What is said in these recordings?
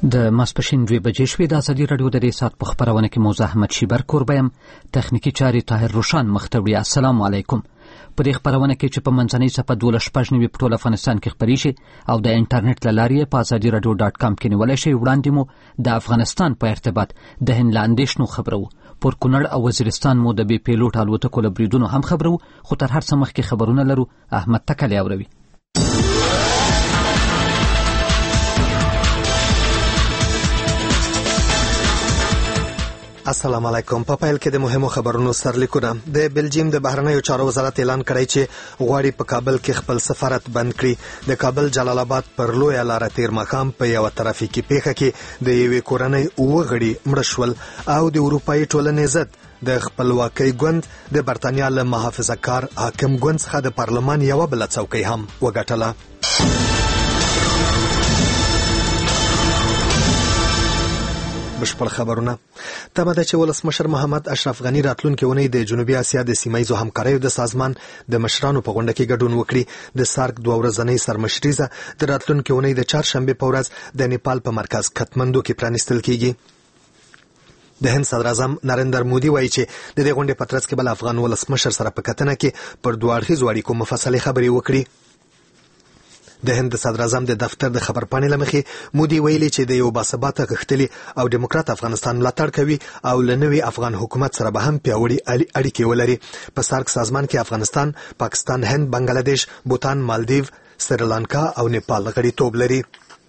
د ماسپښین 2 بجې شوې. د ازادي راډیو د دې ساعت په خپرونه کې موزه احمد شیبر کوربه یم، تخنیکی چارې طاهر روشان مخ ته وړي. السلام علیکم. په دې خپرونه کې چې په منځنۍ صفحه 12 په ټول افغانستان کې خپرې شي او د انټرنیټ له لارې په azadiaradio.com کې نیولای شي. وړاندې مو د افغانستان په ارتباط د هند له اندېښنو خبرو، پر کونړ او وزیرستان مو د بې پیلوټ الوتکو له بریدونو هم خبرو. خو تر هر څه مخکې خبرونه لرو. احمد تکلی اوروي. السلام علیکم. په پیل کې د مهمو خبرونو سرلیکونه. د بلجیم د بهرنیو چارو وزارت اعلان کړی چې غواړي په کابل کې خپل سفارت بند کړي. د کابل جلال آباد پر لویه لاره تیر ماښام په یو ترافیکي پیښه کې د یوې کورنۍ 9 غړي مړه شول او د اروپایي ټولنې ضد د خپلواکۍ ګوند د برتانیا له محافظه کار حاکم ګوند څخه د پارلمان یوه بله څوکۍ هم وګټله. بشپړ خبرونه. تمه ده چې ولسمشر محمد اشرف غنی راتلونکي اونۍ د جنوبي اسیا د سیمایي همکاریو د سازمان د مشرانو په غونډه کې ګډون وکړي. د سارک 2 ورځنۍ سرمشريزه د راتلونکي اونۍ د چهارشنبه په ورځ د نیپال په مرکز کټمندو کې پرانیستل کیږي. د هند صدر اعظم نریندر مودي وایي چې د دې غونډې په ترڅ کې بل افغان ولسمشر سره په کتنه کې پر دوه اړخیزو اړیکو مفصلې خبرې وکړي. د هند صدر اعظم د دفتر د خبرپاڼې لمخې مودي ویلي چې د یو باثباته غښتلي او دیموکرات افغانستان ملاتړ کوي او له نوي افغان حکومت سره به هم پیاوړي اړیکې ولري. په سارک سازمان کې افغانستان، پاکستان، هند، بنگلاديش، بوتان، مالدیو، سریلانکا او نیپال غړیتوب لري.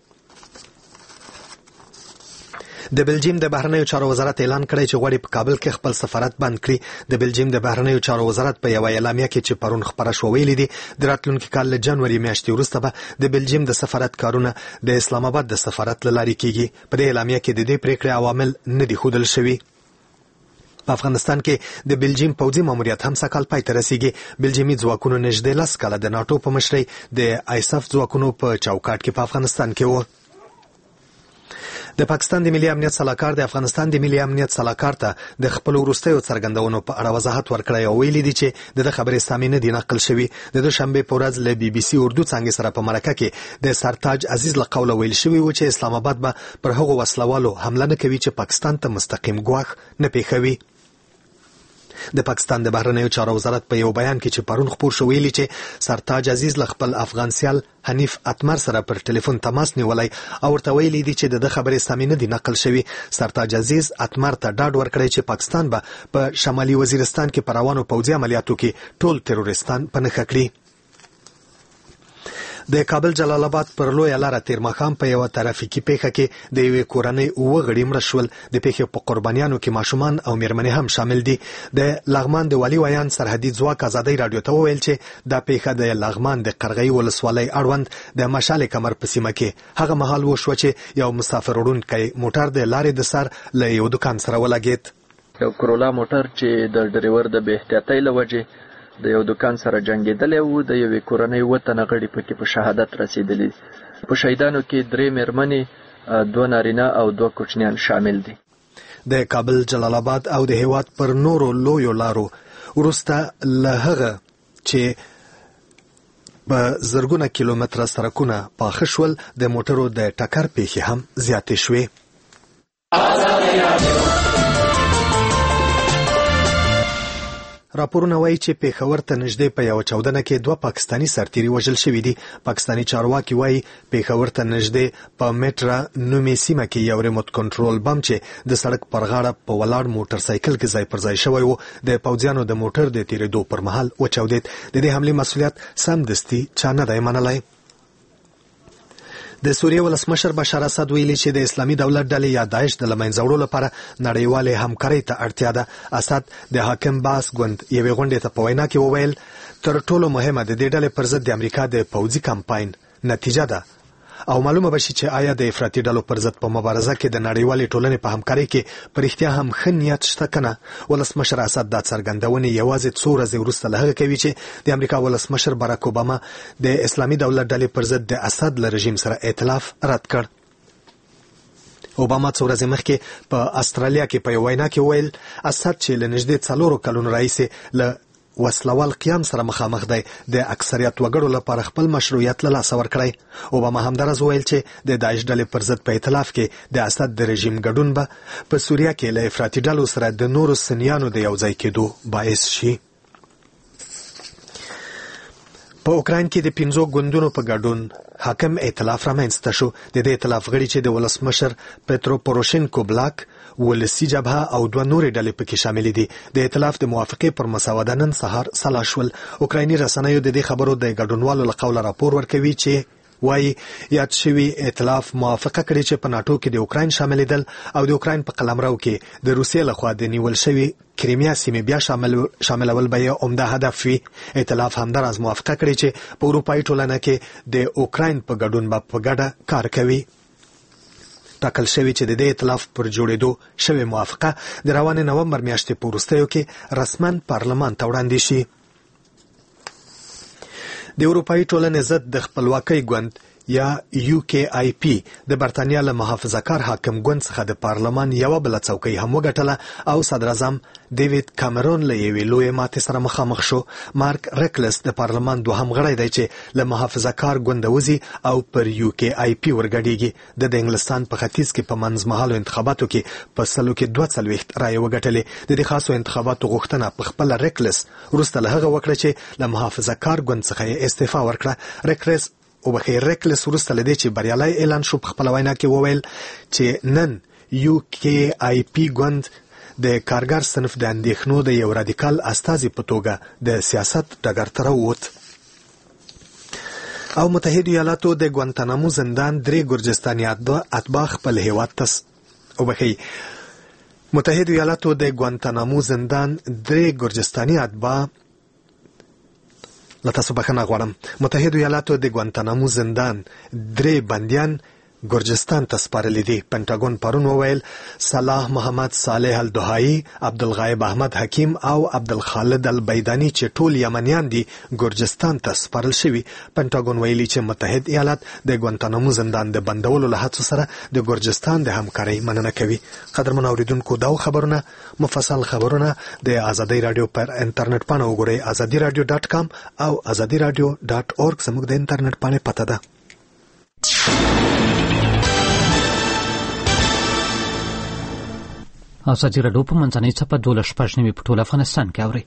د بلجیم د بهرنیو چارو وزارت اعلان کړی چې غواړي په کابل کې خپل سفارت بند کړي. د بلجیم د بهرنیو چارو وزارت په یو اعلامیه کې چې پرون خبره شو ویلي دي د راتلونکي کال له جنوري میاشتې وروسته به د بلجیم د سفارت کارونه د اسلام آباد د سفارت له لارې کیږي. په دې اعلامیه کې د دې پریکړې عوامل نه دي ښودل شوي. په افغانستان کې د بلجیم پوځي ماموریت هم سږ کال پای ته رسیږي. بلجیمي ځواکونو نږدې 10 کاله د ناټو په مشرۍ د آیساف ځواکونو په چوکاټ کې په افغانستان کې وو. د پاکستان د ملي امنیت صلاحکار د افغانستان د ملي امنیت صلاحکار ته د خپل وروستیو څرګندونو په اړه وضاحت ورکړی او ویلي دي چې د خبرې سامې نه دي نقل شوي. د دوشنبه په ورځ له BBC اردو څانګې سره په مرکه کې د سرتاج عزیز له قوله ویل شوي و چې اسلام آباد به پر هغو وسلوالو حمله نه کوي چې پاکستان ته مستقیم ګواښ نه پیښوي. د پاکستان د بهرنیو چارو وزارت په یو بیان کې چې پرون خپور شو ویلي چې سرتاج عزیز له خپل افغان سیال حنیف اتمر سره پر ټلیفون تماس نیولای او ورته ویلي دي چې د خبرې سامې نه دي نقل شوي. سرتاج عزیز اتمر ته ډاډ ورکړی چې پاکستان به په شمالي وزیرستان کې پر روانو پوځي عملیاتو کې ټول تروریستان په نښه کړي. د کابل جلال آباد پر لویه لاره تیر ماښام په یو ترافیکي پیښه کې د یوې کورنۍ 9 غړي مړه شول. د پیښې په قربانیانو کې ماشومان او میرمنې هم شامل دي. د لغمان د والي ویان سرحدي ځواک ازادۍ راډیو ته وویل چې دا پیښه د لغمان د قرغۍ ولسوالۍ اړوند د مشال کمر په سیمه کې هغه مهال وشوه چې یو مسافر وړونکی موټر د لارې د سر له یو دکان سره ولګېد. یو کرولا موټر چې د ډریور د بې احتیاطۍ له وجې د یو دکان سره جنگیدلی و. د یوې کورنۍ 9 تنه غړي پکې په شهادت رسیدلي. په شهیدانو کې 3 میرمنې، 2 نارینه او 2 کوچنیان شامل دي. د کابل جلال آباد او د هیواد پر نورو لویو لارو وروسته له هغه چې په زرګونه کیلومتره سړکونه پاخه شول د موټرو د ټکر پیښې هم زیاتې شوې. راپورونه وایي چې پیښور ته نږدې په یو چاودنه کې 2 پاکستانی سرتیري وژل شوي دي. پاکستانی چارواکي وایي پیښور ته نږدې په میټرا نومي سیمه کې یو ریموټ کنټرول بم چې د سړک پر غاړه په ولاړ موټر سایکل کې ځای پر ځای شوی و د پوځیانو د موټر د تیرېدو پر مهال وچاودېد. د دې حملې مسؤلیت سمدستي چا نه دی منلی. د سوریې ولسمشر بشار اسد ویلي چې د اسلامي دولت ډلې یا داعش د لمنځه وړلو لپاره نړیوالې همکارۍ ته اړتیا ده. اسد د حاکم باس ګوند یوې غونډې ته په وینا کې وویل تر ټولو مهمه د دې ډلې پر ضد د امریکا د پوځي کمپاین نتیجه ده او معلومه بشي چې آیا د افراطي ډلو پر ضد په مبارزه کې د نړیوالې ټولنې په همکارۍ کې پر اختیا هم ښه نیت شته کنه. ولسمشر اسد دا څرګندونې یوازې 2 ورځې وروسته له هغه کوي چې د امریکا ولسمشر باراک اوباما د اسلامي دولت ډلې پر ضد د اسد له رژیم سره ائتلاف رد کړ. اوباما 2 ورځې مخکې په استرالیا کې په یو وینا کې ویل اسد چې له نږدې 4 کلونو راهیسې له وسلوال قیام سره مخامخ دی د اکثریت وګړو لپاره خپل مشروعیت له لاسه ورکړی. اوباما همدارس ویل چې د داعش ډلې پر ضد په ائتلاف کې د اسد د رژیم ګډون به په سوریه کې له افراطي ډلو سره د نورو سنیانو د یوځای کېدو باعث شي. په اوکراین کې د 5 ګوندونو په ګډون حاکم ائتلاف رامنځته شو. د دې ائتلاف غړي چې د ولسمشر پترو پوروشینکو بلاک، ولسی جبهه او 2 نورې ډلې پکې شامل دي. د ائتلاف د موافقې پر مسوده نن سهار سلا شول. اوکرایني رسنیو د دې خبرو د ګډونوالو له قوله راپور ورکوي چې وایي یاد شوی ائتلاف موافقه کړې چې په ناتو کې د اوکراین شاملېدل او د اوکراین په قلمرو کې د روسیې لخوا د نیول شوی کریمیا سیمې بیا شاملول به یې عمده هدف وي. ائتلاف همداراز موافقه کړې چې په اروپایي ټولنه کې د اوکراین په ګډون به په ګډه کار کوي. ټاکل شوی چې د دې ائتلاف پر جوړېدو شوی موافقه د روانې نومبر میاشتې په وروستیو کې رسماً پارلمان ته وړاندې شي. د اروپایي ټولنې ضد د خپلواکۍ ګوند یا UKIP د برتانیا له محافظه‌کار حاکم ګوند څخه د پارلمان یو بل څوکۍ هم وګټله او صدر اعظم ډیوډ کامرون له یوې لوی ماتې سره مخامخ شو. مارک رکلس د پارلمان دوهم غړی دی چې له محافظه‌کار ګوند وزي او پر UKIP ورګډیږي. د انګلستان په ختیځ کې په منځمهالو انتخاباتو کې په سلو کې 42 رایې وګټلې. د دې خاصو انتخاباتو غوښتنه په خپل رکلس وروسته له هغه وکړه چې له محافظه‌کار ګوند څخه استعفا ورکړه. رکلس وروسته له دې چې بریالي اعلان شو په خپل وینا کې وویل چې نن UKIP ګوند د کارګر صنف د اندېښنو د یو رادیکال استازي په توګه د سیاست ډګر ته راووت. او متحده ایالاتو د ګوانتانامو زندان 3 ګرجستاني اتباع خپل هیواد ته متحده ایالاتو د ګوانتانامو زندان 3 ګرجستاني اتباع لتاسو بخښنه غواړم. متحده ایالاتو د ګوانتانامو زندان 3 بندیان ګرجستان ته سپارلي دي. پنټاګون پرون وویل صلاح محمد صالح الدهایی، عبدالغایب احمد حکیم او عبدالخالد البیدانی چې ټول یمنیان دي ګرجستان ته سپارل شوي. پنټاګون ویلي چې متحد ایالات د ګوانتانامو زندان د بندولو له هڅو سره د ګرجستان د همکارۍ مننه کوي. قدرمن اوریدونکو، دا خبرونه مفصل خبرونه د ازادي رادیو پر انټرنیټ باندې وګورئ. azadiradio.com او azadiradio.org زموږ د انټرنیټ باندې پته ده. ازادي راډیو په منځنۍ څپه 12 په ټول افغانستان کې اوري.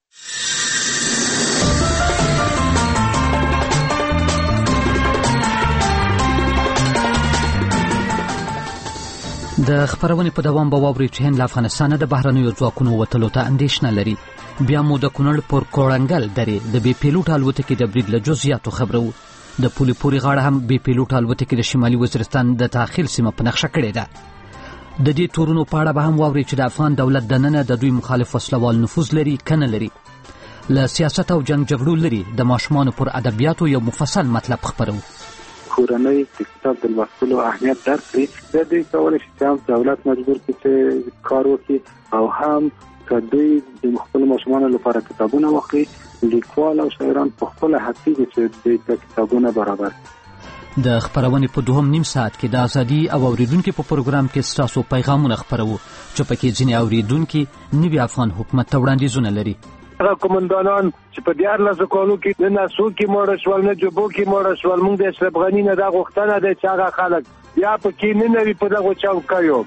د خبرونې په دوام به واوري چې هند له افغانستانه د بهرنیو ځواکونو وتلو ته اندېښنه لري. بیا مو د کونړ پر کوړنګل درې د بې پیلوټ الوتکې د برید له جزئیاتو خبرو. د پولې پورې غاړه هم بې پیلوټ الوتکې د شمالي وزیرستان د داخل سیمه په نقشه کړې ده. د دې تورونو په اړه به هم واوري چې د افغان دولت دننه د دوی مخالف وسلوال نفوذ لري کنه لري. له سیاست او جنگ جګړو لري د ماشومانو پر ادبیاتو یو مفصل مطلب خبرو. کورنۍ د کتاب د لوستلو اهمیت درک کړي. د دې کولای شي چې دولت مجبور کړي چې کار وکړي او هم که دوی د خپل ماشومانو لپاره کتابونه واخلي. لیکوال او شاعران په خپل هڅې چې د کتابونه برابر د خبرونې په 2.5 ساعت کې د ازادي او اوریدونکو په پروګرام کې ستاسو پیغامونه خبرو چې پکې ځینې اوریدونکو نوي افغان حکومت ته وړاندیزونه لري. هغه کومندانان چې په 14 کالو کې نه ناسو کې مړ شول نه جوبو کې مړ شول، موږ د اشرف غنی نه دا غوښتنه ده چې هغه خلک یا پکې نه نوي په دغه چوکیو.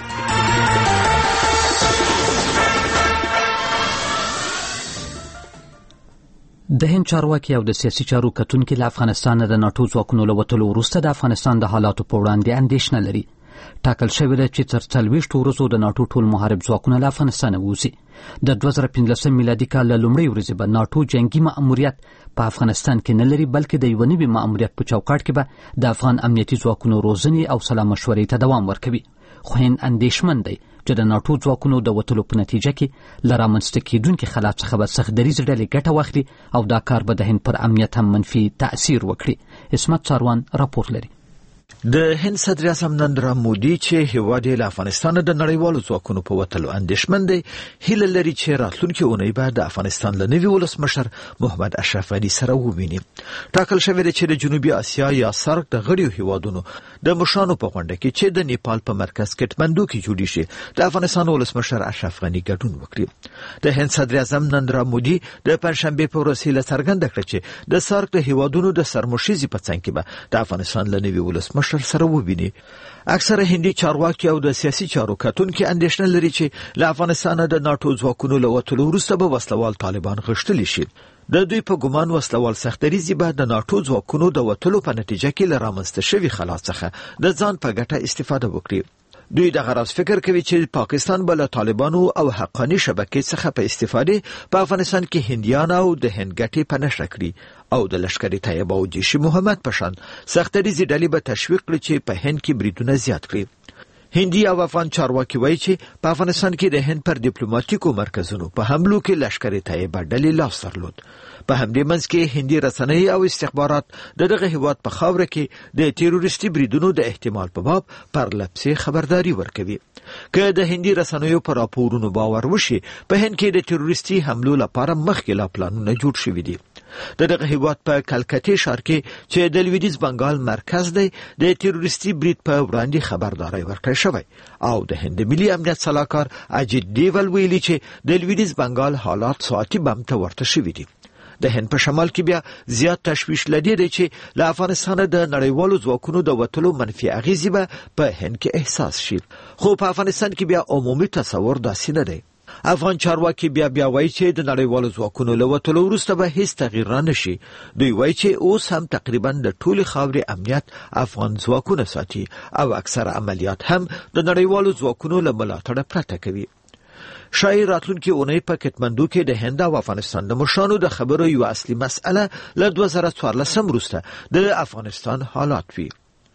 د هند چارواکي او د سیاسي چارو کتونکي له افغانستان د ناتو ځواکونو له وتلو وروسته د افغانستان د حالاتو په وړاندې اندېښنه لري. ټاکل شوې ده چې تر 40 ورځو د ناتو ټول محارب ځواکونه له افغانستان ووځي. د 2015 میلادي کال له لومړۍ ورځې به ناتو جنگي مأموریت په افغانستان کې نه لري، بلکې د یو نوي مأموریت په چوکاټ کې به د افغان امنیتي ځواکونو روزنې او سلا مشورې ته دوام ورکوي. خو هند اندېښمن دی چې د ناتو ځواکونو د وتلو په نتیجه کې له رامنځته کېدونکي خلاف څخه به سخت دریځ ډلې ګټه واخلي او دا کار به د هند پر امنیت هم منفي تأثیر وکړي. عصمت ساروان راپور لري. د هند صدر اعظم نریندرا مودي چې هیواد یې له افغانستان د نړیوالو ځواکونو په وتلو اندېښمن دی، هیله لري چې راتلونکي اونۍ به د افغانستان له نوي ولسمشر محمد اشرف غني سره وویني. ټاکل شوی دی چې د جنوبي اسیا یا سارک د غړیو هیوادونو د مشرانو په غونډه کې چې د نیپال په مرکز کټمنډو کې جوړی شي د افغانستان ولسمشر اشرف غني ګډون وکړي. د هند صدر اعظم نریندرا مودي د پنځشنبه په ورځ له څرګنده کړ چې د سارک د هیوادونو د سرمشيزي په څنګ کې به د افغانستان له نوي ولسمشر سره وبیني. اکثره هندي چارواکي او د سیاسي چارو کتونکو اندېښنه لري چې له افغانستان د ناتو ځواکونو له وتلو وروسته به وسلوال طالبان غښتلي شي. د دوی په ګومان وسلوال سختریزي به د ناتو ځواکونو د وتلو په نتیجه کې له رامنځته شوي خلاص څخه د ځان په ګټه استفاده وکړي. دوی د غرض فکر کوي چې پاکستان به له طالبانو او حقاني شبکې څخه په استفاده په افغانستان کې هندیان او د هند ګټې په نشه کړي او د لشکري طیبه او جیش محمد پشان سختریزي ډلې به تشویق کړي چې په هند کې بریدونه زیات کړي. هندي او افغان چارواکي وایي چې په افغانستان کې د هند پر ډیپلوماټیکو مرکزونو په حملو کې لشکري طیبه ډلې لاس درلود. په همدې منځ کې هندي رسنۍ او استخبارات دغه هیواد په خاوره کې د تیروریستي بریدونو د احتمال په باب پرلپسې خبرداري ورکوي. که د هندي رسنیو پر راپورونو باور وشي، په هند کې د تیروریستي حملو لپاره مخکې لا پلانونه جوړ شوي دي. دغه هیواد په کلکتې ښار کې چې د لویدیځ بنگال مرکز دی د تیروریستي برید په وړاندې خبرداري ورکړې شوی او د هند ملي امنیت سلاکار اجیت ډیول ویلي چې د لویدیځ بنگال حالات ساعتي بم ته ورته شوي دي. د هند په شمال کې بیا زیات تشویش لدی دی چې له افغانستان د نړیوالو ځواکونو د وتلو منفي اغیزې به په هند کې احساس شي، خو په افغانستان کې بیا عمومي تصور داسې نه دی. افغان چارواکي بیا وایي چې د نړیوالو ځواکونو له وتلو وروسته به هیڅ تغییر نه شي. دوی وایي چې اوس هم تقریبا د ټولې خاورې امنیت افغان ځواکونه ساتي او اکثره عملیات هم د نړیوالو ځواکونو له ملاتړه پرته کوي. شاید راتلونکي اونۍ په کټمنډو کې د هند او افغانستان د مشرانو د خبرو یو اصلي مسأله له 2014 وروسته د افغانستان حالات وي.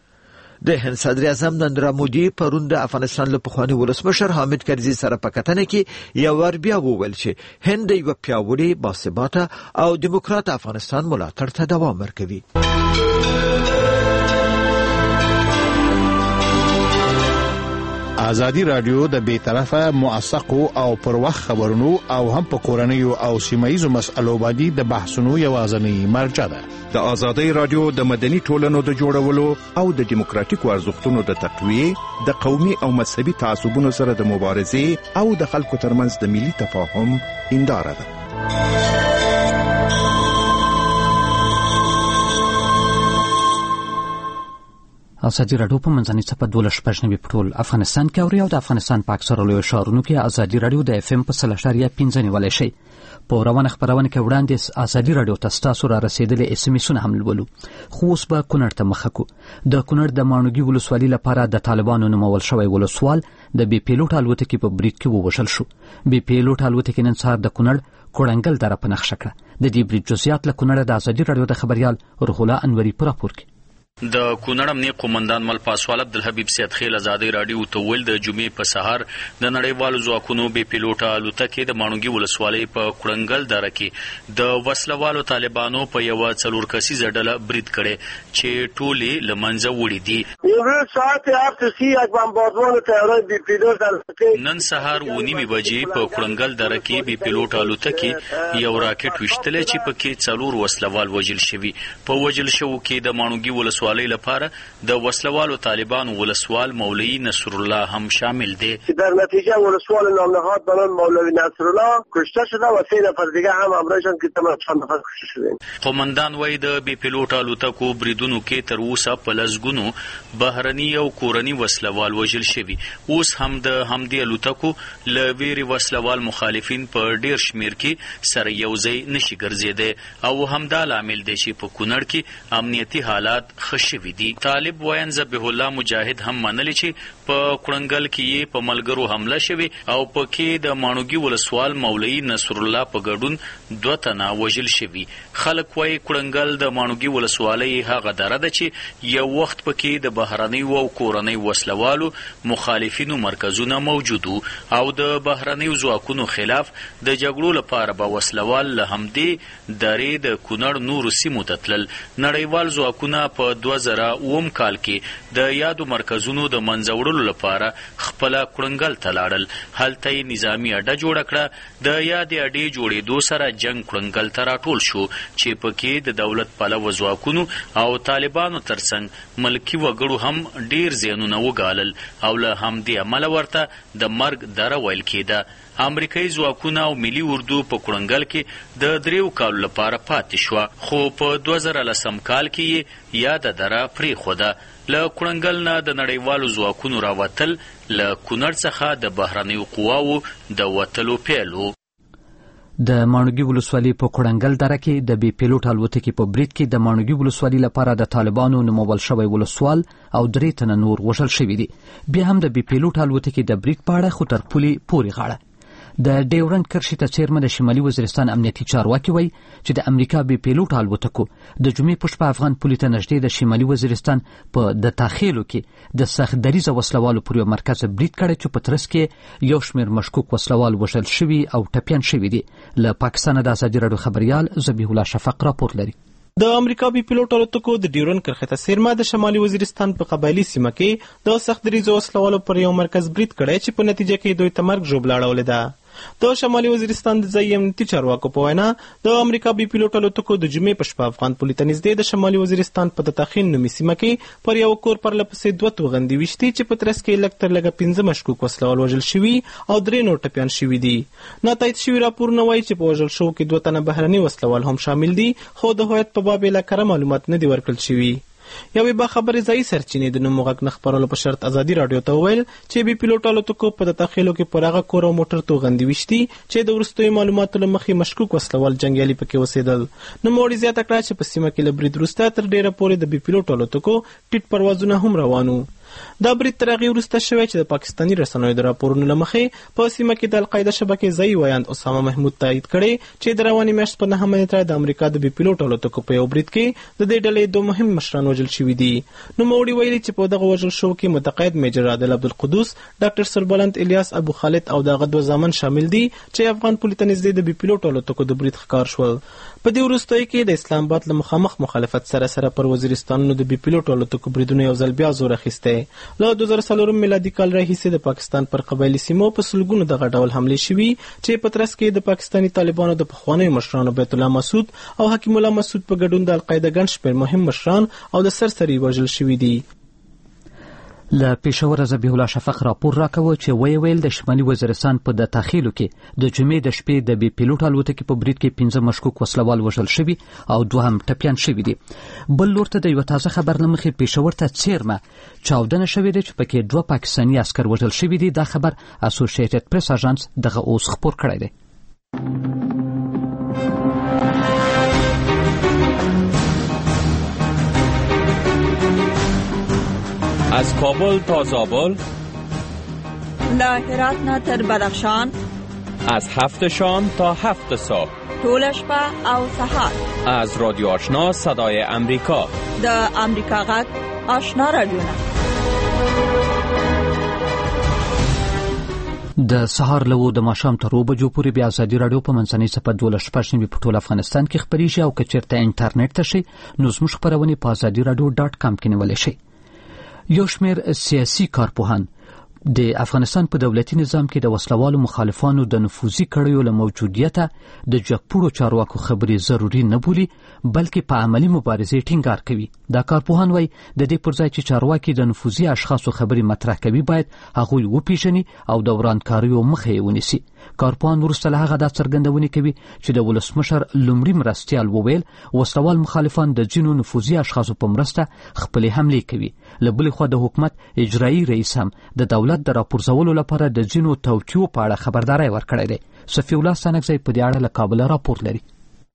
د هند صدر اعظم نریندرا مودي پرون د افغانستان له پخواني ولسمشر حامد کرزي سره په کتنه کې یو ور بیا وویل چې هند یو پیاوړی باثباته او دیموکرات افغانستان ملاتړ ته دوام ورکوي. ازادي رادیو د بیطرفه موثقو او پر وخت خبرونو او هم په کورنیو او سیمایي مسألو باندې د بحثونو یوازینی مرجع ده. د ازادي رادیو د مدني ټولنو د جوړولو او د دیموکراتیکو ارزښتونو د تقویه، د قومي او مذهبي تعصبونو سره د مبارزې او د خلکو ترمنځ د ملي تفاهم هنداره ده. ازادي رادیو په منځنۍ صفحه 12 پټول افغانستان کې اوري او د افغانستان په اکثره لویو ښارونو کې ازادي رادیو د اف ام په 0.5 نیولای شي. په روانه خبرونه کې وړاندې ازادي رادیو تاسو را رسیدلې اس ام اسونه هم لولو. خو اوس به کونړ ته مخه کو. د کونړ د ماڼوګي ولسوالۍ لپاره د طالبانو نومول شوی ولسوال د بي پیلوټ الوتکې په برید کې ووژل شو. بي پیلوټ الوتکې نن سهار د کونړ کوړنګل دره په نقشه کړه. د دې برید جزئیات له کونړ د ازادي رادیو د خبريال روح الله انوري پر راپور کې. د کونړ امنیه قومندان مل پاسوال عبدالحبیب سید خیل ازادي رادیو ته ویل د جمعې په سهار د نړیوالو ځواکونو بي پیلوټه الوتکې د ماڼوګي ولسوالۍ په کوړنګل دره کې د وسلوالو طالبانو په یو 4 کسیزه ډله برید کړي چې ټولې له منځه وړي دي. نن سهار 9 بجې په کوړنګل دره کې بي پیلوټه الوتکې یو راکټ وشتل چې پکې 4 وسلوال وژل شوي. په وژل شو کې د ماڼوګي ولسوالۍ لپاره د وسلوالو طالبانو ولسوال مولوی نصر الله هم شامل دي. در نتیجه ولسوال نامنهاد به نام مولوی نصر الله کشته شده و 3 نفر دیگه هم همراهشان که تمام چند نفر کشته شدند. قومندان وای د بي پیلوټ الوتکو بریدونو کې تر اوسه په لزګونو بهرني او کورني وسلوال وژل شوي. اوس هم د همدې الوتکو لویری وسلوال مخالفین په ډیر شمیر کې سره یوځای نشي ګرځیدي او همدا لامل دی چې په کونړ کې امنیتي حالات خشوي دي. طالب وین ذبیح الله مجاهد هم منلی چې په کوړنګل کې په ملګرو حمله شوی او په کې د ماڼوګي ولسوال مولوی نصر الله په ګډون 2 تنه وژل شوی. خلک وای کوړنګل د ماڼوګي ولسوالۍ هغه دره ده چې یو وخت پکې د بهرنیو او کورنۍ وسلوالو مخالفینو مرکزونه موجود او د بهرنیو ځواکونو خلاف د جګړو لپاره به وسلوال له همدې درې د کونړ نورو سیمو ته تلل. نړیوال ځواکونه په 2009 کال کې د یادو مرکزونو د منځه وړلو لپاره خپله کړنګل ته لاړل. هلته یې نظامي اډه جوړه کړه. د یادې اډې جوړېدو سره جنګ کړنګل ته راټول شو چې پکې د دولت پلوه ځواکونو او طالبانو ترڅنګ ملکي وګړو هم ډیر زیانونه وګالل او له همدې امله ورته د مرګ دره ویل کېده. امریکایي ځواکونه او ملي اردو په کړنګل کې د 3 کالو لپاره پاتې شوه، خو په 2010 کال کې یې یاده دره پرېښوده. له کړنګل نه د نړیوالو ځواکونو راوتل له کونړ څخه د بهرنیو قواو د وتلو پیل و. د ماڼوګي ولسوالۍ په کړنګل دره کې د بي پیلوټ الوتکې په برید کې د ماڼوګي ولسوالۍ لپاره د طالبانو نومول شوی ولسوال او 3 تنه نور وژل شوي دي. بیا هم د بي پیلوټ الوتکې د برید په اړه خو تر پولې پورې غاړه. د ډیورنډ کرښې ته څیرمه د شمالي وزیرستان امنیتي چارواکي وایي چې د امریکا بي پیلوټ الوتکو د جمعې په شپه افغان پولې ته نږدې د شمالي وزیرستان په د تاخیلو کې د سخت دریزه وسلوالو پر یو مرکز برید کړی چې په ترڅ کې یو شمېر مشکوک وسلوال وژل شوي او ټپیان شوي دي. له پاکستانه د ازادي راډیو خبریال ذبیح الله شفق راپور لري. د امریکا بي پیلوټ الوتکو د ډیورنډ کرښې ته څیرمه د شمالي وزیرستان په قبایلي سیمه کې د سخت دریزه وسلوالو پر یو مرکز برید کړی چې په نتیجه کې دوی ته مرګ ژوبله اړولې ده. د شمالي وزیرستان د ځایي امنیتي چارواکو په وینا د امریکا بي پیلوټ الوتکو د جمعې په شپه افغان پولې ته نږدې د شمالي وزیرستان په د تاخین نومي سیمه کې پر یو کور پرله پسې 2 توغندي ویشتي چې په ترڅ کې لږ تر لږه 15 مشکوک وسلوال وژل شوي او 3 نور ټپیان شوي دي. ناتایید شوي راپورونه وایي چې په وژل شوو کې 2 تنه بهرني وسلوال هم شامل دي، خو د هویت په باب یې کره معلومات نه دي ورکړل شوي. یوې باخبرې ځایي سرچینې د نوم غږ نه خپرولو په شرط ازادي راډیو ته وویل چې بي پیلوټ الوتکو په د تاخیلو کې پر هغه کور او موټر توغندي ویشتي چې د وروستیو معلوماتو له مخې مشکوک وسلوال جنګیالي پکې اوسېدل. نوموړي زیاته کړه چې په سیمه کې له برید وروسته تر ډیره پورې د بي پیلوټ الوتکو ټیټ پروازونه هم روان وو. دا برید تر هغې وروسته شوی چې د پاکستاني رسنیو د راپورونو له مخې په سیمه کې د القاعده شبکې ځایي ویاند اسامه محمود تایید کړی چې د روانې میاشت په 9 نیټه د امریکا د بي پیلوټ الوتکو په یو برید کې د دې ډلې 2 مهم مشران وژل شوي دي. نوموړي ویلي چې په دغه وژل شوو کې متقاعد میجر عادل عبدالقدوس، ډاکټر سربلند الیاس ابو خالد او دغه 2 زامن شامل دي چې افغان پولې ته نږدې د بي پیلوټ الوتکو د برید ښکار شول. په دې وروستیو کې د اسلام آباد له مخامخ مخالفت سره پر وزیرستانونو د بي پیلوټ الوتکو بریدونو یو ځل بیا زور اخیستی. له 2004 میلادي کال راهیسې د پاکستان پر قبایلي سیمو په سلګونو دغه ډول حملې شوي چې په ترڅ کې د پاکستاني طالبانو د پخوانیو مشرانو بیت الله مسعود او حکیم الله مسعود په ګډون د القاعده ګڼ شمېر مهم مشران او د سرسري وژل شوي دي. له پېښوره ذبیح الله شفق راپور راکوه چې ویل د شمالي وزیرستان په د تاخیلو کې د جمعې د شپې د بي پیلوټ الوتکې په برید کې 15 مشکوک وسلوال وژل شوي او 2 هم ټپیان شوي دي. بل لور ته د یو تازه خبر له مخې پېښور ته څیرمه چاودنه شوې ده چې پکې 2 پاکستاني عسکر وژل شوي دي. دا خبر اسوسییټډ پریس اژانس دغه اوس خپور کړی دی. از کابل تا زابل، له هرات نه تر بدخشان، از 7 شام تا 7 صبح، ټول شپه او سهار، از رادیو آشنا صدای امریکا، د امریکا غږ آشنا رادیو نه. د سهار له د ماښام تر 2 بجو پورې بیا ازادي راډیو په منځنۍ څپه 12 په ټول افغانستان کې خپرېږي او که چېرته انټرنیټ ته شئ نو زموږ خپرونې په azadiradio.com کې نیولی شئ. یو شمېر سیاسي کارپوهان د افغانستان په دولتي نظام کې د وسلوالو مخالفانو د نفوذي کړیو له موجودیته د جګپوړو چارواکو خبرې ضروري نه بولي بلکې په عملي مبارزې ټینګار کوي. دا کارپوهان وایي د دې پر ځای چې چارواکي د نفوذي اشخاصو خبرې مطرح کوي باید هغوی وپیژني او د ورانکاریو مخه یې ونیسي. کارپوهان وروسته له هغه دا څرګندونې کوي چې د ولسمشر لومړي مرستیال وویل وسلوال مخالفان د ځینو نفوذي اشخاصو په مرسته خپلې حملې کوي. له بلې خوا د حکومت اجرایي رئیس هم د دولت د راپورځولو لپاره د ځینو توطیو په اړه خبرداری ورکړی دی. صفي الله ستانکزی په دې اړه له کابل راپور لري.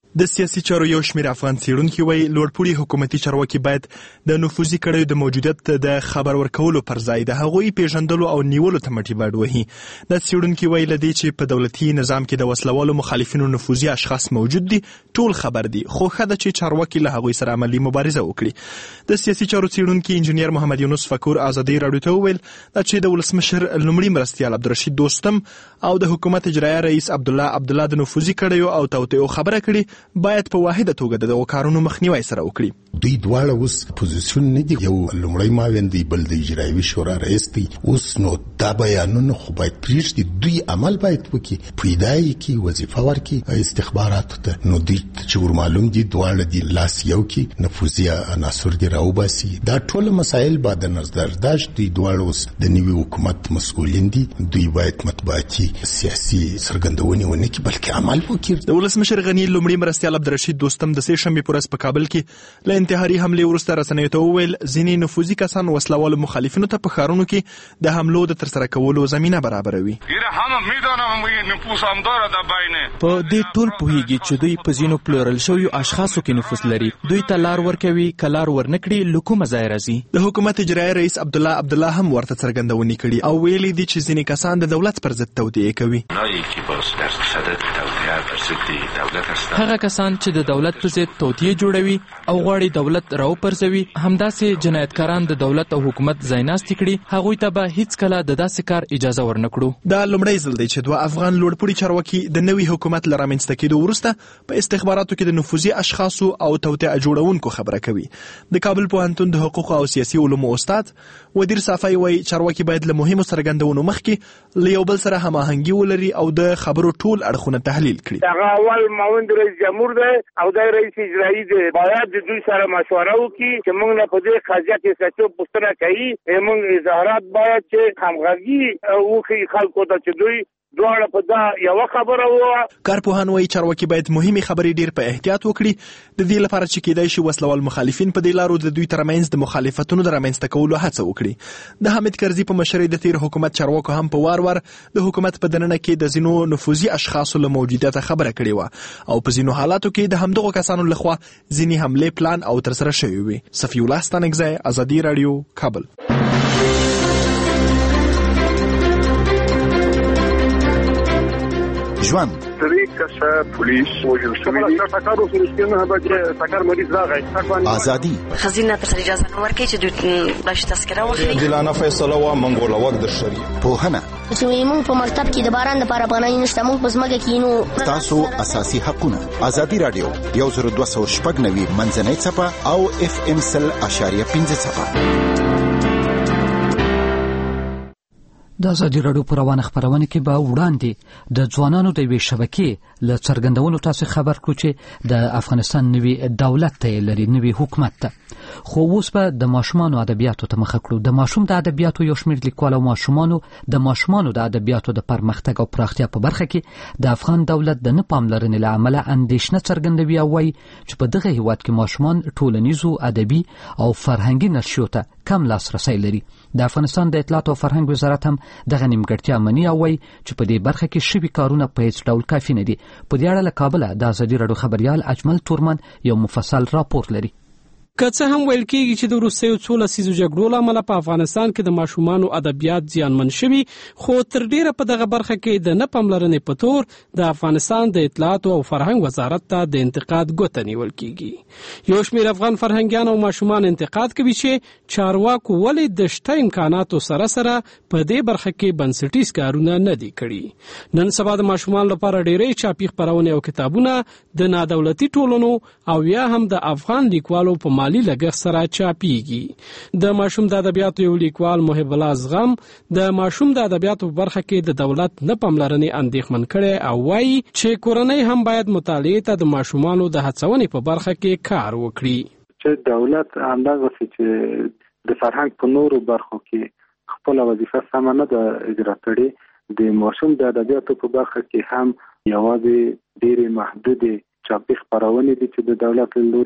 د سیاسي چارو یو شمېر افغان څېړونکي وایي لوړپوړي حکومتي چارواکي باید د نفوذي کړیو د موجودیت د خبر ورکولو پر ځای د هغوی پیژندلو او نیولو ته مټې باید وهي. دا څېړونکي وایي له دې چې په دولتي نظام کې د وسلوالو مخالفینو نفوذي اشخاص موجود دي ټول خبر دي، خو ښه ده چې چارواکي له هغوی سره عملي مبارزه وکړي. د سیاسي چارو څېړونکي انجینیر محمد یونس فکور ازادي راډیو ته وویل چې د ولسمشر لومړي مرستیال عبدالرشید دوستم او د حکومت اجرایه رئیس عبدالله د نفوذي کړیو او توطئو خبره کړي باید په واحده توګه دغه کارونو مخنیوي سره وکړي. دوی دواړه اوس پوزیشن نه دي، یو لومړی معاون دی بل د اجرایوي شورا رئیس دی. اوس نو دا بیانونه خو باید پریږدي، دوی عمل باید وکړي، پیدای کی وظیفه ورکړي استخباراتو ته. نو دوی چې ور معلوم دي دواړه دی لاس یو کی نفوذي عناصر دی راوباسي. دا ټول مسایل بعد نظر داشت. دوی دواړه اوس د نوي حکومت مسؤلین دي، دوی باید مطبوعاتي سیاسي سرګندونې ونه کړي بلکې عمل وکړي. د ولسمشر غنی لومړي مرستیال عبدالرشید دوستم د سې شنبې پر ورځ په کابل کې له انتحاري حملې وروسته رسنیو ته وویل ځینې نفوذي کسان وسلوالو مخالفینو ته په ښارونو کې د حملو د ترسره کولو زمینه برابروي. په دې ټول پوهیږي چې دوی په ځینو پلورل شویو اشخاصو کې نفوذ لري، دوی ته لار ورکوي، که لار ورنکړي له کومه ځای راځي. د حکومت اجرایه رئیس عبدالله هم ورته څرګندونې کړي او ویلي دي چې ځینې کسان د دولت پر ضد توطئې کوي. هغه کسان چې د دولت پر ضد توطئې جوړوي او غواړي دولت راوپرځوي، همداسې جنایتکاران د دولت او حکومت ځایناستي کړي، هغوی ته به هیڅ کله د داسې کار اجازه ورنکړو. دا لومړی ځل دی چې دوه افغان لوړپوړي چارواکي د نوي حکومت له رامنځته کېدو وروسته په استخباراتو کې د نفوذي اشخاصو او توطئه جوړونکو خبره کوي. د کابل پوهنتون د حقوقو او سیاسي علومو استاد ودیر صافی وایي چارواکي باید له مهمو څرګندونو مخکې له یو بل سره هماهنګي ولري او د خبرو ټول اړخونه تحلیل کړي. هغه اول معاون رئیس جمهور دی او د رئیس اجرایی دی، باید د دوی سره مشوره وکړي چې موږ نه په دې قضیه کې سچو پوښتنه کوي، موږ اظهارات باید چې همغږي وکړي خلکو ته چې دوی دواړه په دا یو خبره وه. کارپوهان وایي چارواکي باید مهمې خبرې ډیر په احتیاط وکړي، د دې لپاره چې کېدای شي وسلوال مخالفین په دې لارو د دوی ترمنځ د مخالفتونو د رامنځته کولو هڅه وکړي. د حامد کرزي په مشرۍ د تیر حکومت چارواکو هم په وار د حکومت په دننه کې د ځینو نفوذي اشخاصو له موجودیت خبره کړې وه او په ځینو حالاتو کې د همدغو کسانو لخوا ځینې حملې پلان او ترسره شوې وي. صفي الله ستانکزی، ازادي راډیو، کابل. ژوند پولیس وجل شوی ازادي خزینه تر اجازه نه ورکړي چې دوی باش تذکره واخلي. دلانه فیصله وا منګول وخت د شری پوهنه چې موږ په مکتب کې د باران لپاره پناه نشته، موږ په ځمکه کې نو تاسو اساسي حقونه. ازادي راډیو 102.9 منځنۍ صفه او FM 100.5 صفه. د ازادي راډیو په روانه خبرونه کې به وړاندې د ځوانانو د یوې شبکې له څرګندونو تاسو خبر کړو چې د افغانستان نوي دولت ته لري، نوي حکومت ته. خو اوس به د ماشومانو ادبیاتو ته مخه کړو. د ماشوم د ادبیاتو یو شمېر لیکوال او ماشومانو د ادبیاتو د پرمختګ او پراختیا په برخه کې د افغان دولت د نه پاملرنې له امله اندېښنه څرګندوي او وایي چې په دغه هیواد کې ماشومان ټولنیزو، ادبي او فرهنګي نشریو ته کم لاسرسی لري. د افغانستان د اطلاعات او فرهنګ وزارت هم دغه نیمګړتیا مني او وایي چې په دې برخه کې شوي کارونه په هیڅ ډول کافي نه دي. په دې اړه له کابله د ازادي راډیو خبریال اجمل تورمن یو مفصل راپور لري. که څه هم ویل کېږي چې د وروستیو 14 لسیزو جګړو له امله په افغانستان کې د ماشومانو ادبیات زیانمن شوي، خو تر ډیره په دغه برخه کې د نه پاملرنې په تور د افغانستان د اطلاعات او فرهنګ وزارت ته د انتقاد ګوته نیول کېږي. یو شمېر افغان فرهنګیان او ماشومان انتقاد کوي چې چارواکو ولې د شته امکاناتو سره سره په دې برخه کې بنسټیز کارونه نه دي کړي. نن سبا د ماشومان لپاره ډېرې چاپي خپرونې او کتابونه د نادولتي ټولنو او یا هم د افغان لیکوالو په مالی لګښت سره چاپیږي. د ماشوم د ادبیاتو یو لیکوال محب الله زغم د ماشوم د ادبیاتو په برخه کې د دولت نه پاملرنې اندېښمن کړي او وایي چې کورنۍ هم باید مطالعې ته د ماشومانو د هڅونې په برخه کې کار وکړي. چې دولت همدغه چې د فرهنګ په نورو برخو کې خپل وظیفه سم نه ده اجرا کړې، د ماشوم د ادبیاتو په برخه کې هم یوازې ډېرې محدودې چاپي خپرونې دي چې د دولت له لوري